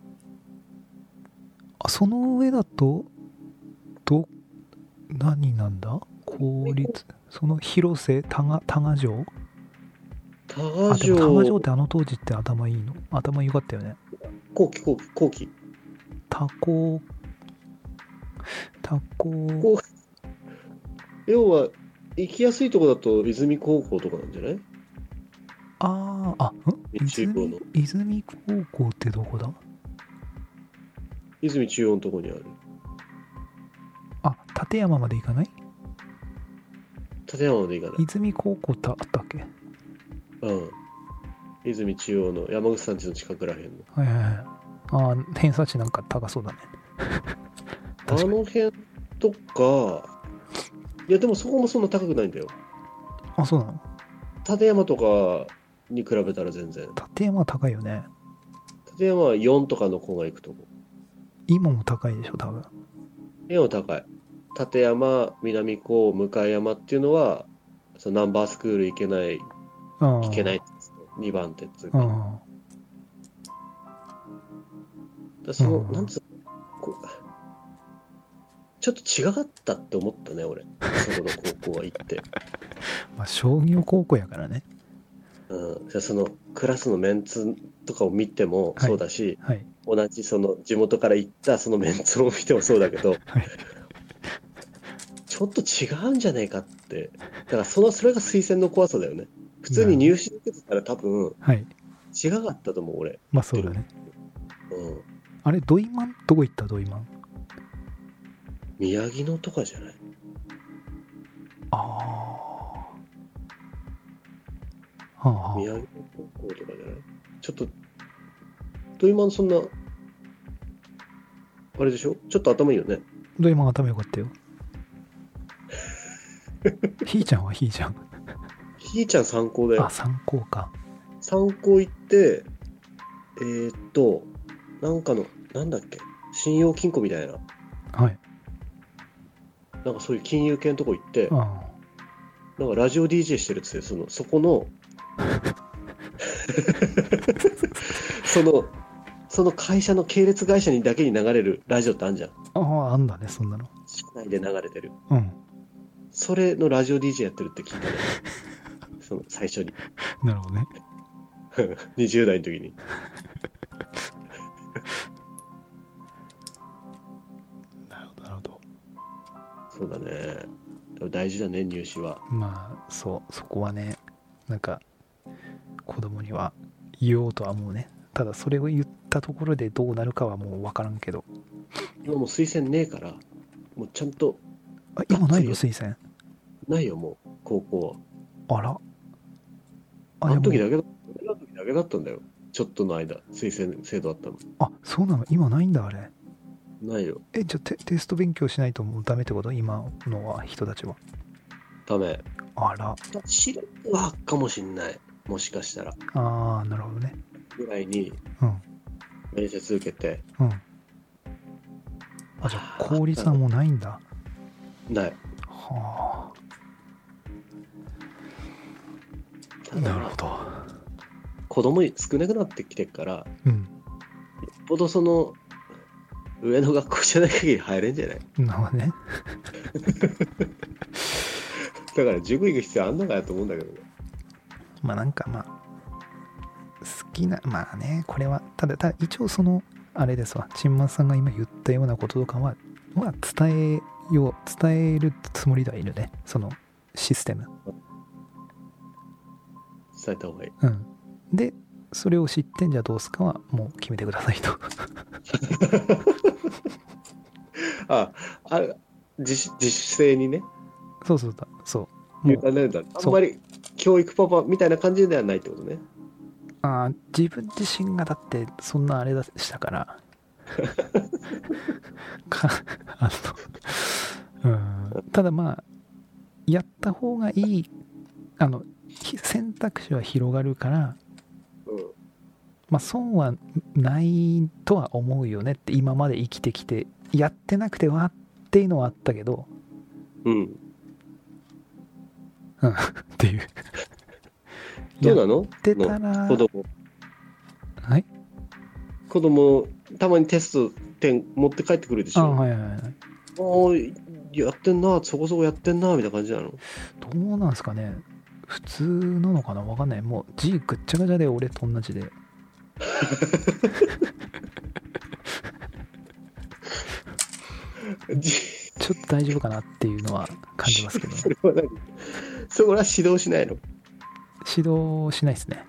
あその上だとど何なんだ公立その広瀬多賀多賀城多あ賀城でも多賀城ってあの当時って頭いいの頭良かったよね。 後期後期後期多高多高こう要は行きやすいとこだと泉高校とかなんじゃない？ あーあん中央の泉泉高校ってどこだ。 泉中央のとこにある。 あ立山まで行かない。 立山まで行かない。 泉高校ってあったっけ。 うん。泉中央の山口さん家の近くらへんの。 はいはいはい。ああ偏差値なんか高そうだねあ確かにの辺とか、いやでもそこもそんな高くないんだよ。 あそうなの。 立山とかに比べたら全然。 立山は高いよね。 立山はよんとかの子が行くとこ。 今も高いでしょ多分。 今も高い。立山、南高、向山っていうのは、そのナンバースクール行けない、 あ行けないにばん手っつうか。だかあらその、 うんなんつうのこう、ちょっと違ったって思ったね、俺。そこの高校は行って。 まあ商業高校やからね。 うん、じゃあそのクラスのメンツとかを見てもそうだし、 はい同じその地元から行ったそのメンツを見てもそうだけど、 はいちょっと違うんじゃねえかって。だからそのそれが推薦の怖さだよね。普通に入試受けてたら多分はい違かったと思う俺。 まあそうだね。 うん。 あれドイマンどこ行ったドイマン。 宮城野とかじゃない？ ああはあ宮城野高校とかじゃない？ちょっとドイマンそんなあれでしょ？ちょっと頭いいよね。 ドイマン頭良かったよひーちゃんはひーちゃんひーちゃん参考だよあ。参考か。 参考行ってえー、っとなんかのなんだっけ信用金庫みたいなはいなんかそういう金融系のとこ行ってあなんかラジオ ディージェー してるっつってそのそこのそのその会社の系列会社にだけに流れるラジオってあんじゃん。 ああああんだねそんなの。 社内で流れてる。 うんそれのラジオ ディージェー やってるって聞いたね。その最初になるほどね。 にじゅう代の時に。 なるほどなるほど。 そうだね。でも大事だね入試は。 まあそうそこはねなんか子供には言おうとは思うね。ただそれを言ったところでどうなるかはもう分からんけど。 今もう推薦ねえから。 もうちゃんと、 あ、今ないのがっつ推薦？ ないよ、もう、高校は。 あら。あ、 あじゃあもう、 の時だけだ、俺らの時だけだったんだよ。ちょっとの間、推薦制度あったの。 あ、そうなの？今ないんだ、あれ。 ないよ。 え、じゃあテ、テスト勉強しないともうダメってこと？今のは人たちは。 ダメ。 あら。 知るはかもしんない。もしかしたら。 ああ、なるほどね。 ぐらいにうん。 面接受けて。 うん。あ、じゃあ効率はもうないんだ。 ない。 はあ。 ただなるほど。 子供少なくなってきてるから、 うん。 よっぽどその、上の学校じゃない限り入れんじゃない？ なるほどね。 だから塾行く必要あんのかなと思うんだけどね。 まあなんかまあ、好きな、まあね、これは、ただ、ただ一応その、あれですわ、チンマンさんが今言ったようなこととかは、まあ伝えよう、伝えるつもりではいるね。そのシステム。 伝えた方がいい。 うん。で、それを知ってんじゃどうすかはもう決めてくださいと。 あ、あれ、自主、自主性にね、 そうそうだ、そう。 委もうねるんだ。あんまり教育パパみたいな感じではないってことね。 あー自分自身がだってそんなあれでしたからかあの、うん、ただまあやった方がいいあのひ選択肢は広がるからうん。 まあ損はないとは思うよねって今まで生きてきてやってなくてはっていうのはあったけどうん。 うんっていうどうなの？ やってたら子供。 はい子供、たまにテスト点持って帰ってくるでしあょ。 はいはいはいおー、やってんな、そこそこやってんな、みたいな感じなの。 どうなんですかね普通なのかなわかんないもう字ぐっちゃぐちゃで俺と同じでちょっと大丈夫かなっていうのは感じますけどねそれは何？そこは指導しないの？ 指導しないですね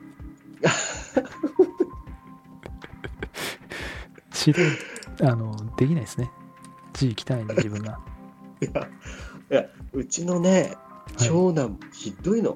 指導あのできないですね字汚いんで自分がいや、いや、うちのね、長男、ひどいの。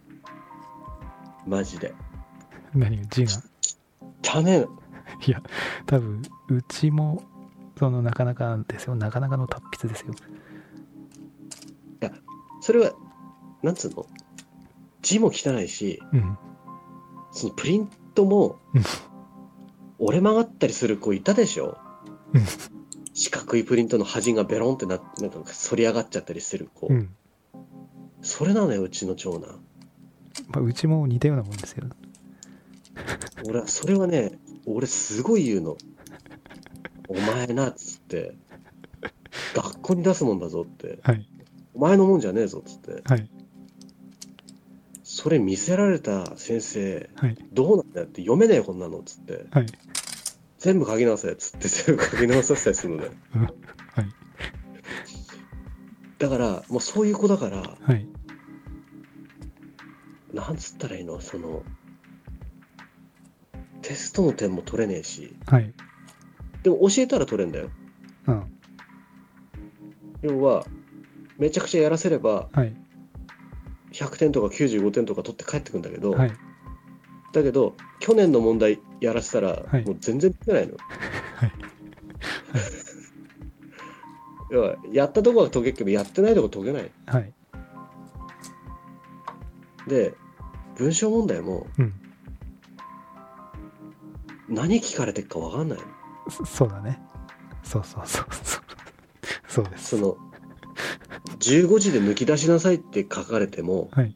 マジで。 何が字が汚ねえの。 いや多分うちもそのなかなかですよなかなかの達筆ですよいや、それは、なんつうの？字も汚いし、 うんそのプリントもうん折れ曲がったりする子いたでしょ？ うん四角いプリントの端がベロンってななんか反り上がっちゃったりしてる子。 うんそれなのよ、うちの長男。 まあ、うちも似たようなもんですよ俺は、それはね、俺すごい言うの。お前な、っつって。学校に出すもんだぞって。 はいお前のもんじゃねえぞ、っつって。 はいそれ見せられた先生、 はいどうなんだよって読めねえこんなの、っつって。 はい全部書き直せ、っつって全部書き直させたりするのね。 うんはいだから、もうそういう子だから、 はいなんつったらいいの、その、テストの点も取れねえし、 はいでも教えたら取れんだよ。 うん要は、めちゃくちゃやらせれば、 はいひゃくてんとかきゅうじゅうごてんとか取って帰ってくんだけど、 はいだけど、去年の問題やらせたら、 はいもう全然解けないの。 はい要は、やったとこは解けるけど、やってないとこ解けない。 はいで、文章問題もうん何聞かれてるか分かんないの。 そそうだねそうそうそうそうそうですその、じゅうごじで抜き出しなさいって書かれても、 はい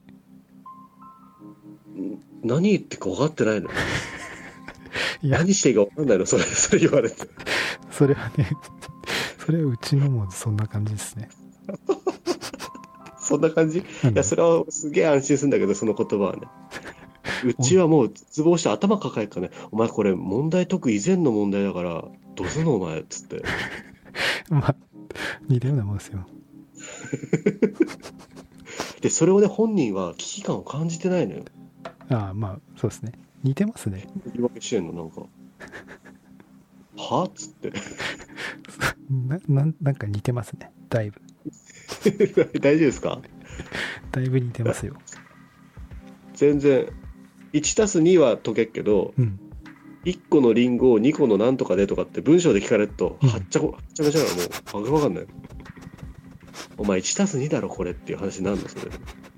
ん何言ってるか分かってないの。 いや何していいか分かんないの、それ、それ言われて。 それはねそれはうちのもそんな感じですねそんな感じ？いうんや、それはすげえ安心するんだけど、その言葉はね。うちはもう絶望して頭抱えるからね、お前これ問題解く以前の問題だから、どうすんのお前っつって。 まあ似たようなもんですよで、それをね、本人は危機感を感じてないのよ。 ああまあそうですね似てますね言い訳してんの、なんか。はっつって。 なななんか似てますね、だいぶ。 大丈夫ですか？ だいぶ似てますよ。 全然。いちたすには解けっけど、 うん。 いっこのリンゴをにこのなんとかでとかって文章で聞かれると、 うんはっちゃこ、はっちゃめちゃだからもう、わけわかんない。お前いちたすにだろ、これっていう話になるの、それ。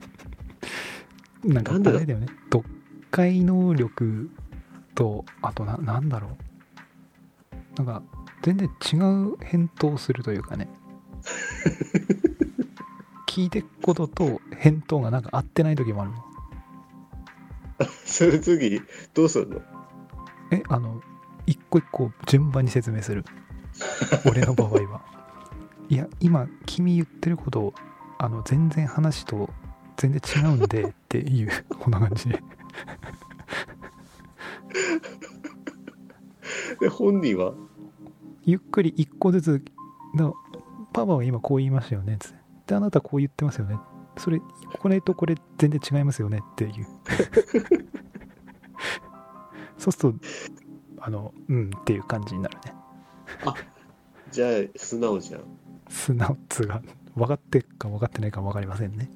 なんかあれだよね。読解能力と、あとな、なんだろう。なんか、全然違う返答するというかね。聞いてくことと返答がなんか合ってない時もあるの。 それ次、どうするの？ え、あの、一個一個順番に説明する。俺の場合は。いや、今、君言ってることを、あの、全然話と全然違うんでっていう、こんな感じで。 で、本人はゆっくり一個ずつ、のパパは今こう言いましたよねつって。で、あなたこう言ってますよね。それ、これとこれ全然違いますよねっていう。そうすると、あの、うんっていう感じになるね。 あ、じゃあ、素直じゃん。 素直っつうが、分かってるか分かってないか分かりませんね。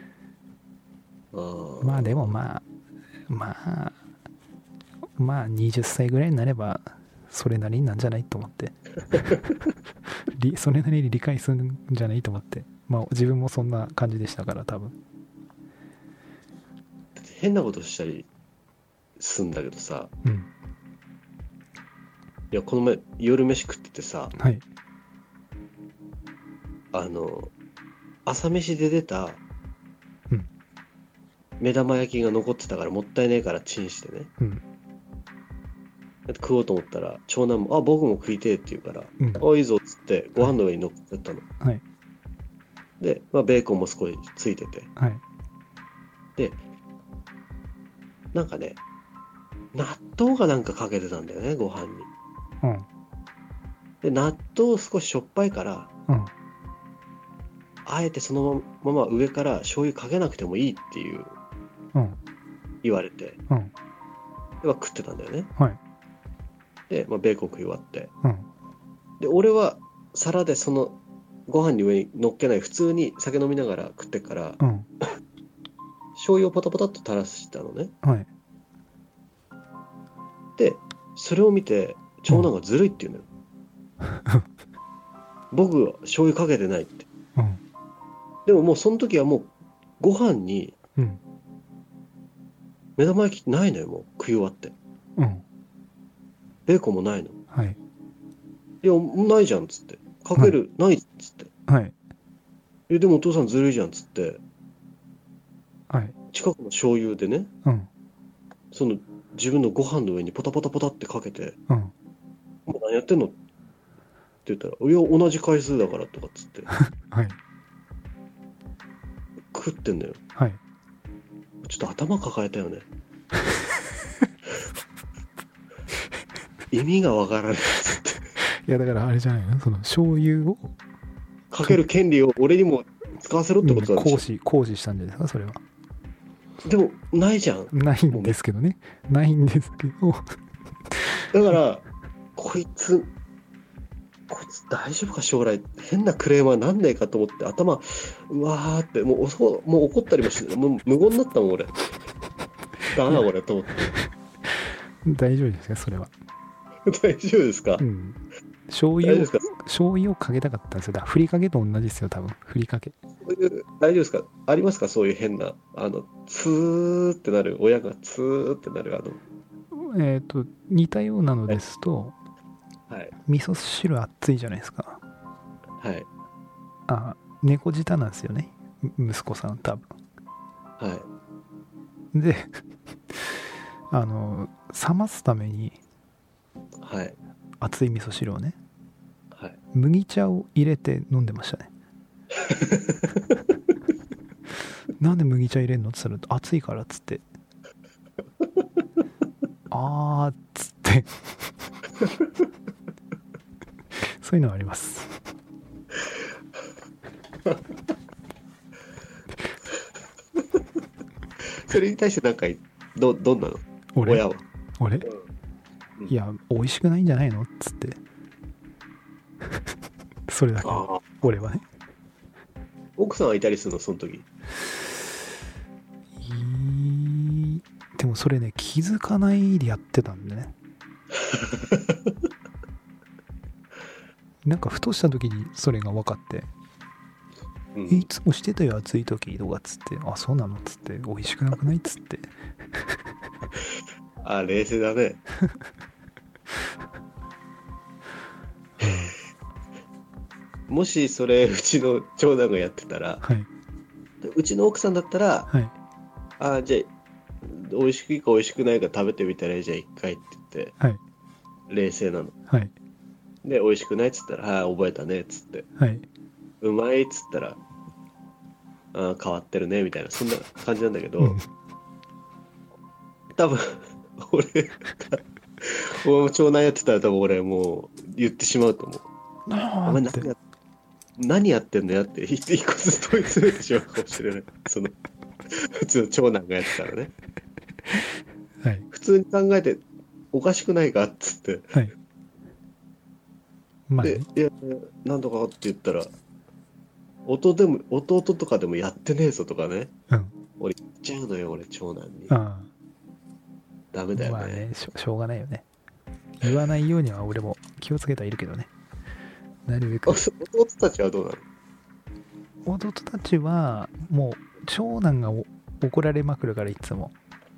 あまあでもまあ、まあ、まあはたちぐらいになれば、それなりになんじゃないと思って。それなりに理解するんじゃないと思って。まあ自分もそんな感じでしたから、多分。 変なことしたりすんだけどさ、 うん。 いや、この前、夜飯食っててさ、 はい。 あの、朝飯で出たうん目玉焼きが残ってたからもったいねえからチンしてね。 うん。 食おうと思ったら、長男も、あ、僕も食いてえって言うから、 うん。 あ、いいぞっつってご飯の上に乗っかったの。 はい。 で、まあ、ベーコンも少しついてて。 はい。 で、なんかね、納豆がなんかかけてたんだよね、ご飯に。 うん。 で、納豆少ししょっぱいから、 うん。 あえてそのまま上から醤油かけなくてもいいっていううん。 言われて、 うん。 でまあ食ってたんだよね。 はい。 で、まあ、ベーコン食い終わって。 うん。 で、俺は皿でそのご飯に上に乗っけない普通に酒飲みながら食ってっから、 うん。 醤油をポタポタっと垂らしたのね。 はい。 で、それを見て長男がずるいって言うのよ。僕は醤油かけてないって。 うん。 でももうその時はもうご飯にうん。 目玉焼きないのよ、もう食い終わって。 うん。 ベーコンもないの。 はい。 いや、ないじゃんっつって。かける、ないっつって。 はい。 え、でもお父さんずるいじゃんっつって、 はい。 近くの醤油でね、 うん。 その自分のご飯の上にポタポタポタってかけて、 うん。 もう何やってんのって言ったら、いや、同じ回数だからとかっつって、 はい。 食ってんだよ。 はい。 ちょっと頭抱えたよね。意味がわからないっつって。 いや、だからあれじゃないの、その醤油を、 かける権利を俺にも使わせろってことなんでしょ。 行使、行使したんじゃないですか、それは。 でも、ないじゃん。 ないんですけどね。ないんですけど。 だから、こいつ、こいつ大丈夫か将来、変なクレーマーなんねえかと思って頭、うわーって、もうおそもう怒ったりもして、もう無言になったもん俺。ダメだこれと思って。 大丈夫ですか、それは。 大丈夫ですか？ うん。醤油を大丈夫ですか？ 醤油をかけたかったんですよ。だからふりかけと同じですよ、多分。ふりかけ。 そういう大丈夫ですか？ありますか？そういう変な、あの、ツーってなる、親がツーってなる、あの、 えっと、似たようなのですと、 はい。 味噌汁熱いじゃないですか。 はい。 あ、猫舌なんですよね。息子さん、多分。 はで、あの、冷ますために、 い。はい。 熱い味噌汁をね、 はい。 麦茶を入れて飲んでましたね。なんで麦茶入れんのって言ったら、熱いからっつって。あーっつって。そういうのはあります。 それに対してなんか、ど、どんなの？ 俺親は。 俺うんいや、美味しくないんじゃないのっつって。 それだけ。 ああ。 俺はね。 奥さんはいたりするの、その時。 いいでもそれね、気づかないでやってたんでね。なんかふとした時にそれが分かって、 うえいん。 つもしてたよ暑い時とかっつって、あそうなのっつって、美味しくなくないっつって。 あ、冷静だね。もしそれ、うちの長男がやってたら、 はい。 うちの奥さんだったら、 はい。 あ、じゃあ、美味しくいいか美味しくないか食べてみたらいいじゃん、一回って言って、 はい。 冷静なの。 はい。 で、美味しくないっつったら、ああ、覚えたね、っつって。 はい。 うまいっつったら、ああ、変わってるね、みたいな、そんな感じなんだけど、 うん。 多分、俺が、俺も長男やってたら多分俺もう言ってしまうと思う。おあーって。 前何や、何やってんのやって一一個ずつ問い詰めてしまうかもしれない。その、普通の長男がやってたらね。 はい。 普通に考えて、おかしくないかっつって。 はい。まあで、 ね。 いや、なんとかって言ったら、弟でも、弟とかでもやってねえぞとかね。 うん。 俺言っちゃうのよ、俺、長男に。 あダメあ。 だよね。 まあねしょ、しょうがないよね。言わないようには俺も気をつけてはいるけどね。なるべく。 あそ弟たちはどうなの？ 弟たちは、もう、長男がお怒られまくるから、いつも。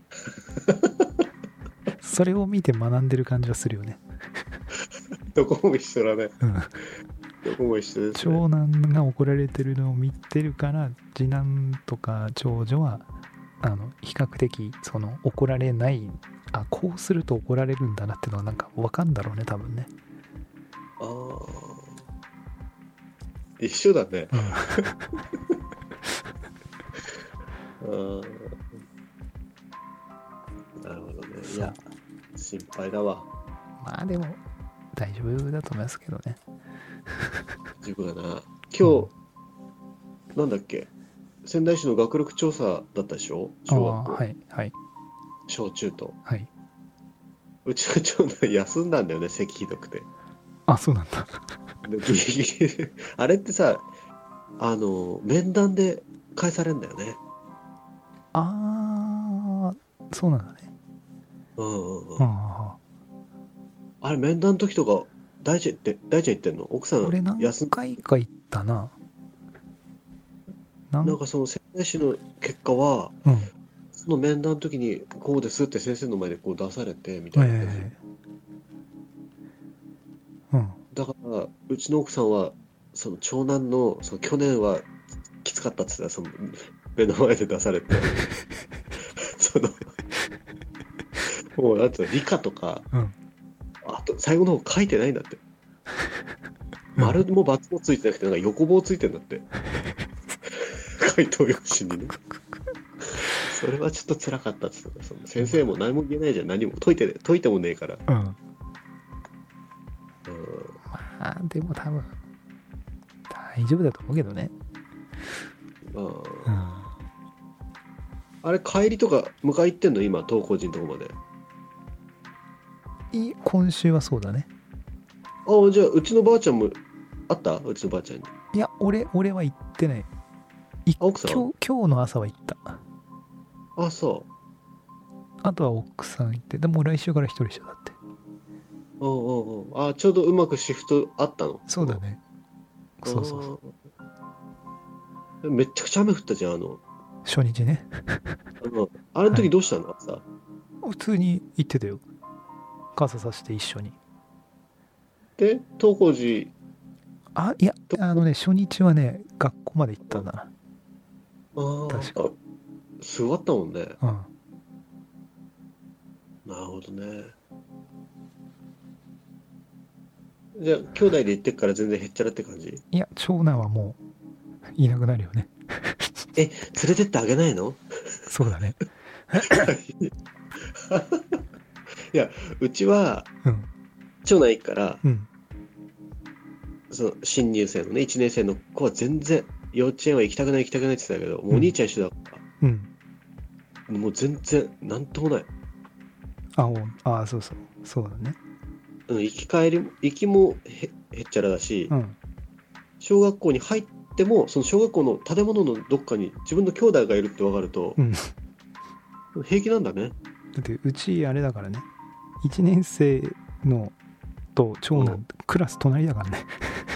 それを見て学んでる感じはするよね。 どこも一緒だね。 うん。 どこも一緒ですね。 長男が怒られてるのを見てるから、次男とか長女は、あの、比較的、その、怒られない、あ、こうすると怒られるんだなっていうのは、なんか、わかんだろうね、多分ね。 ああ。一緒だね。 うん。 あーなるほどね。いや、心配だわ。 まあでも、大丈夫だと思いますけどね。 自分がな。今日、なんだっけ、仙台市の学力調査だったでしょ、 ああ、 小学校。 はい、はい、 小中と。 はい。 うちの長男休んだんだよね、咳ひどくて。 あ、そうなんだ。 でギリギリであれってさ、あの、面談で返されるんだよね。 ああ、そうなんだね。 うんうんうん。 ああれ、面談の時とか、大ちゃんって、大ちゃん言ってんの奥さあ、 ん俺何休ん、 回か行ったな。ななんんかその仙台市の結果は、 うん。 その面談の時に、こうですって先生の前でこう出されて、みたいな感じ。 ええ、うん。 だからうちの奥さんはその長男の、その去年はきつかったっつってた、その目の前で出されてそのもうなんていうの、理科とかうん。 あと最後の方書いてないんだって。 うん丸も×もついてなくて、なんか横棒ついてんだって回答用紙にね。それはちょっと辛かったっつってた。その先生も何も言えないじゃん、何も解いて解いてもねえから。 うん。 うんまあ、でも多分、大丈夫だと思うけどね。 まうあ、 ん。 あれ帰りとか迎え行ってんの今、登校時のとこまで。 い今週はそうだね。 ああ、じゃあうちのばあちゃんもあった、うちのばあちゃんに。 いや、俺、俺は行ってない。いあ、奥さん今日、今日の朝は行った。 あ、そう。 あとは奥さん行って、でも来週から一人一緒だって。 うんうんうん。あ、ちょうどうまくシフトあったの？ そうだね。 あー。 そうそうそう。 めっちゃくちゃ雨降ったじゃん、あの。 初日ね。 あの、あれの時どうしたの、朝。 普通に行ってたよ。傘さして一緒に。 で、登校時、 あ、いや、 どあのね、初日はね、学校まで行ったんだな。 あ確かあ、すごかったもんね。 うん。 なるほどね。じゃあ、兄弟で行ってっから全然へっちゃらって感じ？ いや、長男はもういなくなるよね。 え、連れてってあげないの？ そうだね。 いや、うちは、 うん。 長男行くから、 うん。 その新入生のね、いちねん生の子は全然、幼稚園は行きたくない行きたくないって言ってたけど、もうお兄ちゃん一緒だかうん。 ら、もう全然、なんともない。 あ、おあ、そうそう。そうだね。 うん、行き帰りも、行きもへへっちゃらだし、 うん。 小学校に入ってもその小学校の建物のどっかに自分の兄弟がいるって分かると、 うん、 平気なんだね。 だってうちあれだからね、いちねん生のと長男、 うん、 クラス隣だからね。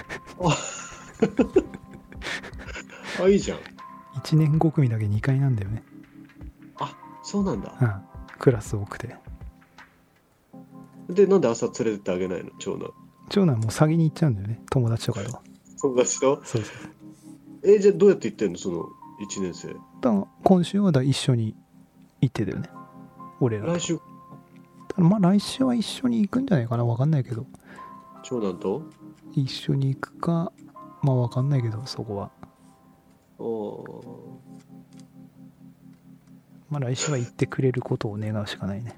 あ、いいじゃん。 いちねんご組だけにかいなんだよね。 あ、そうなんだ。 うん、クラス多くて。 で、なんで朝連れてってあげないの、長男。 長男もう先に行っちゃうんだよね、友達とかと。 友達と。 そうそう。 え、じゃあどうやって行ってんの、そのいちねん生。 だから今週はだ一緒に行ってたよね、俺らと。 来週、 ただまあ来週は一緒に行くんじゃないかな、分かんないけど。 長男と一緒に行くか、まあ分かんないけど、そこは。 おまあ来週は行ってくれることを願うしかないね。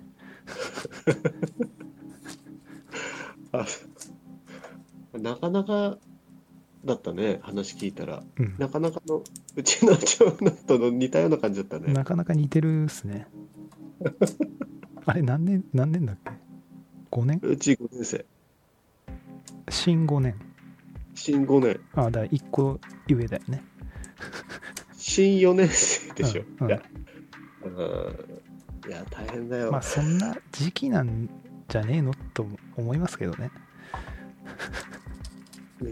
あ、なかなかだったね、話聞いたら。 うん。 なかなかの、うちの長男との似たような感じだったね。 なかなか似てるっすね。あれ何年、何年だっけ ?ご 年うちごねん生。 新ごねん。 新ごねん。 ああ、だからいっこ上だよね。 新よねん生でしょ。 うんうんいや、うん、いや、大変だよ。 まあそんな時期なんじゃねえのと思いますけどね。 うん、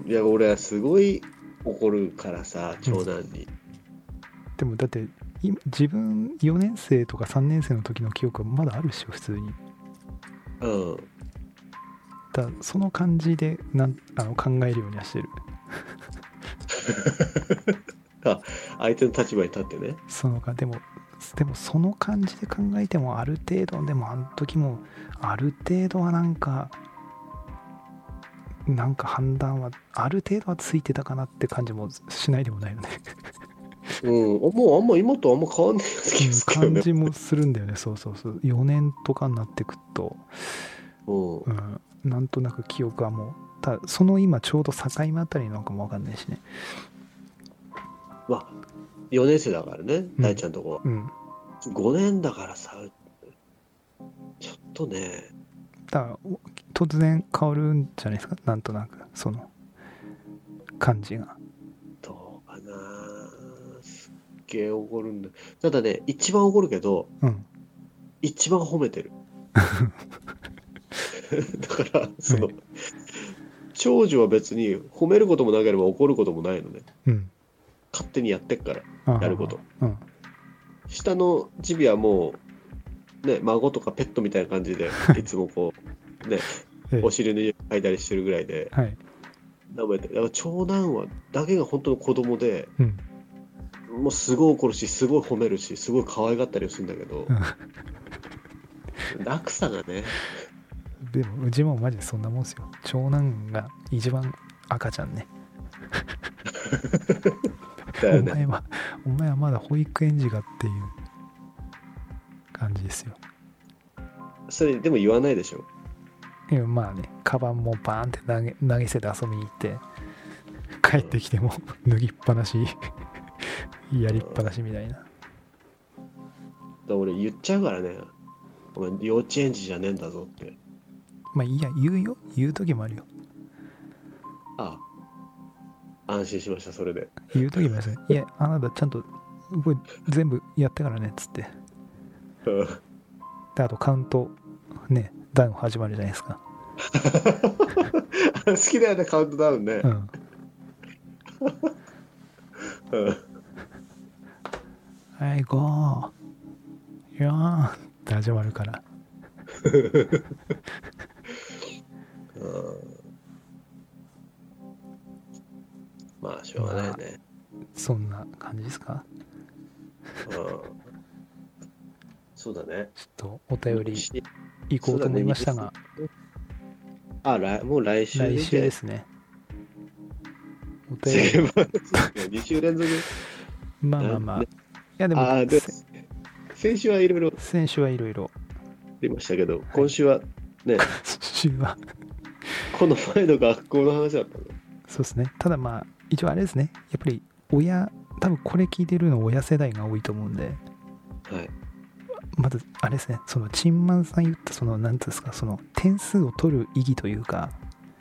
いや、俺はすごい怒るからさ、長男に。 でもだってい自分よねん生とかさんねん生の時の記憶はまだあるっしょ、普通に。 うん。 だからその感じでなんあの考えるようにはしてる。 あ、相手の立場に立ってね。 そのかでもでもその感じで考えてもある程度でもあの時もある程度はなんかなんか判断はある程度はついてたかなって感じもしないでもないよね。 うん、もうあんま今とあんま変わんないような気がするけどね。 感じもするんだよね。そうそうそう。よねんとかになってくと、 うんうん、なんとなく記憶はもうたその今ちょうど境目あたりなのかもわかんないしね。 まあ、よねん生だからね、 うん大ちゃんとこは。 うん。 ごねんだからさ、ちょっとね、 だからお突然変わるんじゃないですか、なんとなくその感じが。 どうかな。すっげえ怒るんだ。ただね、一番怒るけど、 うん一番褒めてる。だから、その、 ね長女は別に褒めることもなければ怒ることもないのね。 うん勝手にやってっから、 あやること。 うん下のチビはもう、ね、孫とかペットみたいな感じで、いつもこう、ね、 ええお尻の匂い嗅いだりしてるぐらいで、 はい舐めて、だから長男はだけが本当の子供で、 うんもうすごい怒るし、すごい褒めるし、すごい可愛がったりするんだけど、落差がね、 でもうちもマジでそんなもんですよ。長男が一番赤ちゃんね。 だよね。 お前はお前はまだ保育園児がっていう感じですよ。 それでも言わないでしょ。 いやまあね、カバンもバーンって投げ投げ捨てて遊びに行って帰ってきても脱ぎっぱなしやりっぱなしみたいな。 だから俺言っちゃうからね、お前幼稚園児じゃねえんだぞって。 まあいいや、言うよ、言う時もあるよ。 ああ、安心しました、それで。 言う時もあるよ。いや、あなたちゃんとこれ全部やったからねっつって。 うんであとカウントね、ダウン始まるじゃないですか。 好きだよね、カウントダウンねう。ん。 うんはい、ゴー。よーって始まるから。 まあ、しょうがないね。 そんな感じですか。 うんそうだね。 ちょっとお便りし行こうと思いましたが、 あ、来もう来週来週ですね。お便り、 に週連続。 まあまあまあ。いねやでも、 あでせ先週はいろいろ先週はいろいろ、 出ましたけど、今週はね、 週は、 この前の学校の話だったの。 そうですね。ただまあ、一応あれですね。やっぱり親、多分これ聞いてるの親世代が多いと思うんで、 はい。 まずあれですね、そのチンマンさん言ったその何ていうんですか、その点数を取る意義というか、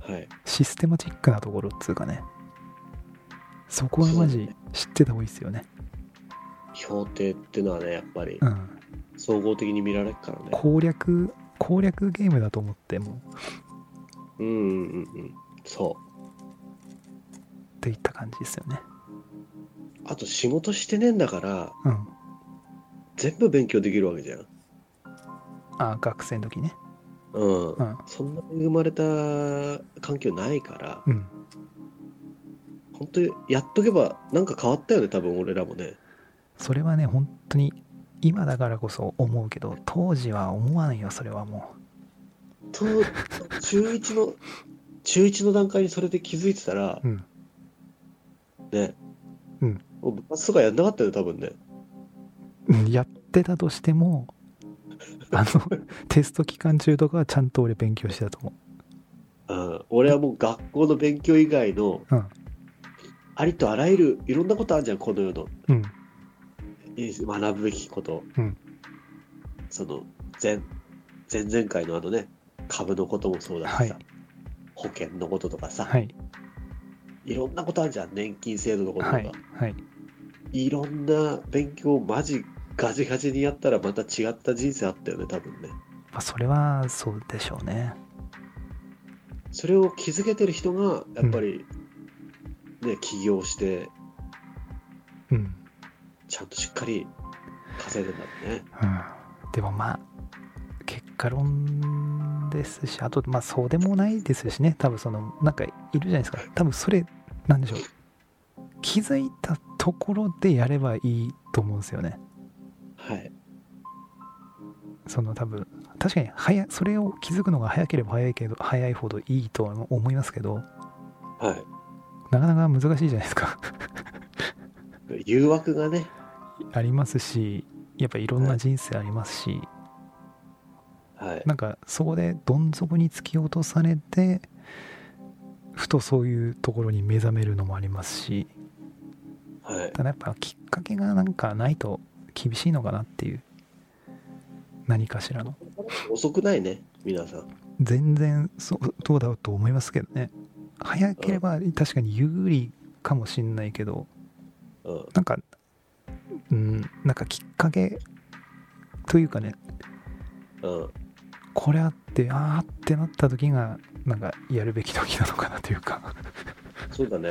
はい。 システマチックなところっつうかね、そこはマジ知ってた方がいいですよね。 評定ってのはね、やっぱりうん総合的に見られるからね。 攻略攻略ゲームだと思ってもうんうんうんうん。そっていった感じですよね。 う。あと仕事してねえんだから、 うん全部勉強できるわけじゃん。 あ学生の時ね。 うん。 うんそんな恵まれた環境ないから、 うん本当にやっとけばなんか変わったよね、多分俺らもね。 それはね本当に今だからこそ思うけど、当時は思わないよそれはもと、中いちの、中いちの段階にそれで気づいてたら、 う。うんね、 うんもう部活とかやんなかったよ、多分ね。 うんやってたとしてもあのテスト期間中とかはちゃんと俺勉強してたと思うん、俺はもう学校の勉強以外の、 う。うんありとあらゆるいろんなことあるじゃん、この世の。 うん学ぶべきこと。 うんその、前、前々回のあのね、株のこともそうだしさ、 はい保険のこととかさ、 はいいろんなことあるじゃん、年金制度のこととか。 はいはいいろんな勉強をマジガチガチにやったらまた違った人生あったよね、多分ね。 まあそれはそうでしょうね。 それを気づけてる人が、やっぱり、ね、起業して、 うんちゃんとしっかり稼いでんだろうね。 うんでもまあ結果論ですし、あとまあそうでもないですしね、多分そのなんかいるじゃないですか、多分それなんでしょう、気づいたところでやればいいと思うんですよね。 はい。 その多分確かに早それを気づくのが早ければ早いけど早いほどいいとは思いますけど、 はい。 なかなか難しいじゃないですか誘惑がね、 ありますし、やっぱいろんな人生ありますし、 はい。 なんかそこでどん底に突き落とされてふとそういうところに目覚めるのもありますし、 はい。 ただやっぱきっかけがなんかないと厳しいのかなっていう、何かしらの。 遅くないね、皆さん。 全然そうどうだろうと思いますけどね。早ければ確かに有利かもしんないけど、 うん。 なんかうんなんかきっかけというかね、 うん。 これあってあーってなった時がなんかやるべき時なのかなというかそうだね。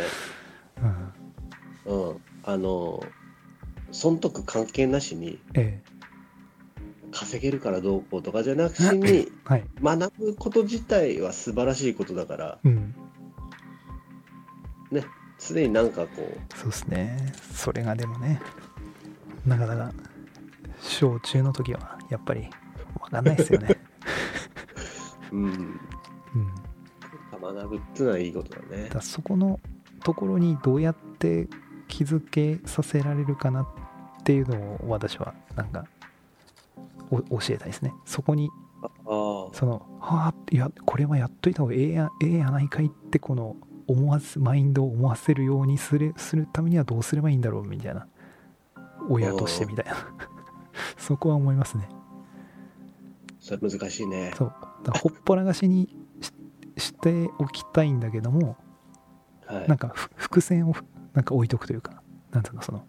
うんうん。あの、損得関係なしに、 え稼げるからどうこうとかじゃなくしに、 えはい学ぶこと自体は素晴らしいことだから、 うんね、常になんかこう、 そうですね。それがでもね、なかなか小中の時はやっぱり分かんないですよね。 うん、 うん、 学ぶってのはいいことだねだ。からそこのところにどうやって気づけさせられるかなっていうのを私はなんかお教えたいですね。そこにああ、 そのはあいやこれはやっといた方がええやええやないかいってこの思わすマインドを思わせるようにするするためにはどうすればいいんだろうみたいな、親としてみたいなそこは思いますね。 それ難しいね。 そうだからほっぽらかしに し, しておきたいんだけども、 はい。 なんかふ伏線をふなんか置いとくというか、なんていうの、その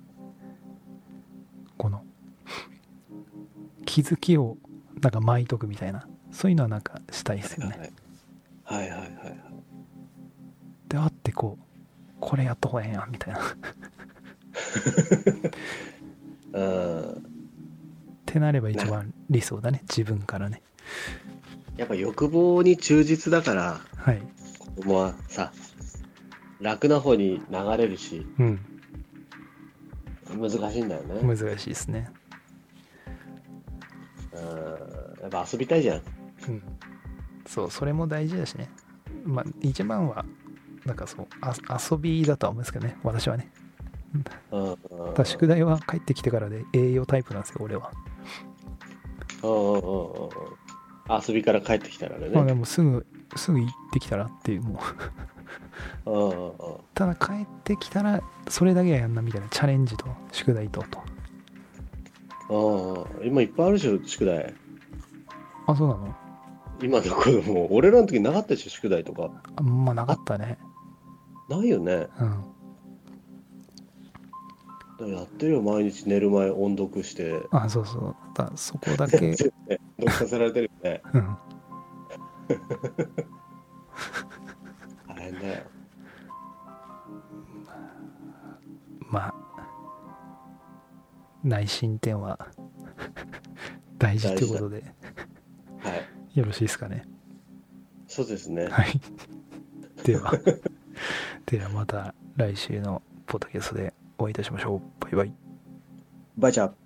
この気づきをなんか巻いとくみたいな、そういうのはなんかしたいですよね。 はいはいはいはいはい。 であってこうこれやった方がええやんみたいなっうん。 てなれば一番理想だね、自分からね。 やっぱ欲望に忠実だから、 はい子供はさ、楽な方に流れるし、 うん難しいんだよね。 難しいですね。 うん。やっぱ遊びたいじゃん。 うんそうそれも大事だしね。まあ一番はなんかそうあ遊びだとは思うんですけどね、私はね。 うんうんただ宿題は帰ってきてからで栄養タイプなんですよ俺は。 うんうんうんうん。遊びから帰ってきたらね。 まあでもすぐすぐ行ってきたらっていう、もううんうんうん。 ただ帰ってきたらそれだけはやんなみたいな、チャレンジと宿題とと。 うんうん。今いっぱいあるでしょ、宿題。 あそうなの。 今の子供、俺らの時なかったでしょ、宿題とか。 あんまなかったね。 ないよね。 うん。 だからやってるよ、毎日寝る前音読して。 あ、そうそう。だそこだけ。 ね読させられてるよね。 うん。 大変だよ。 まあ、内申点は大事ということで、 はい。 よろしいですかね。 そうですね。 はい。では、ではまた来週のポッドキャストでお会いいたしましょう。バイバイ。 バイチャー。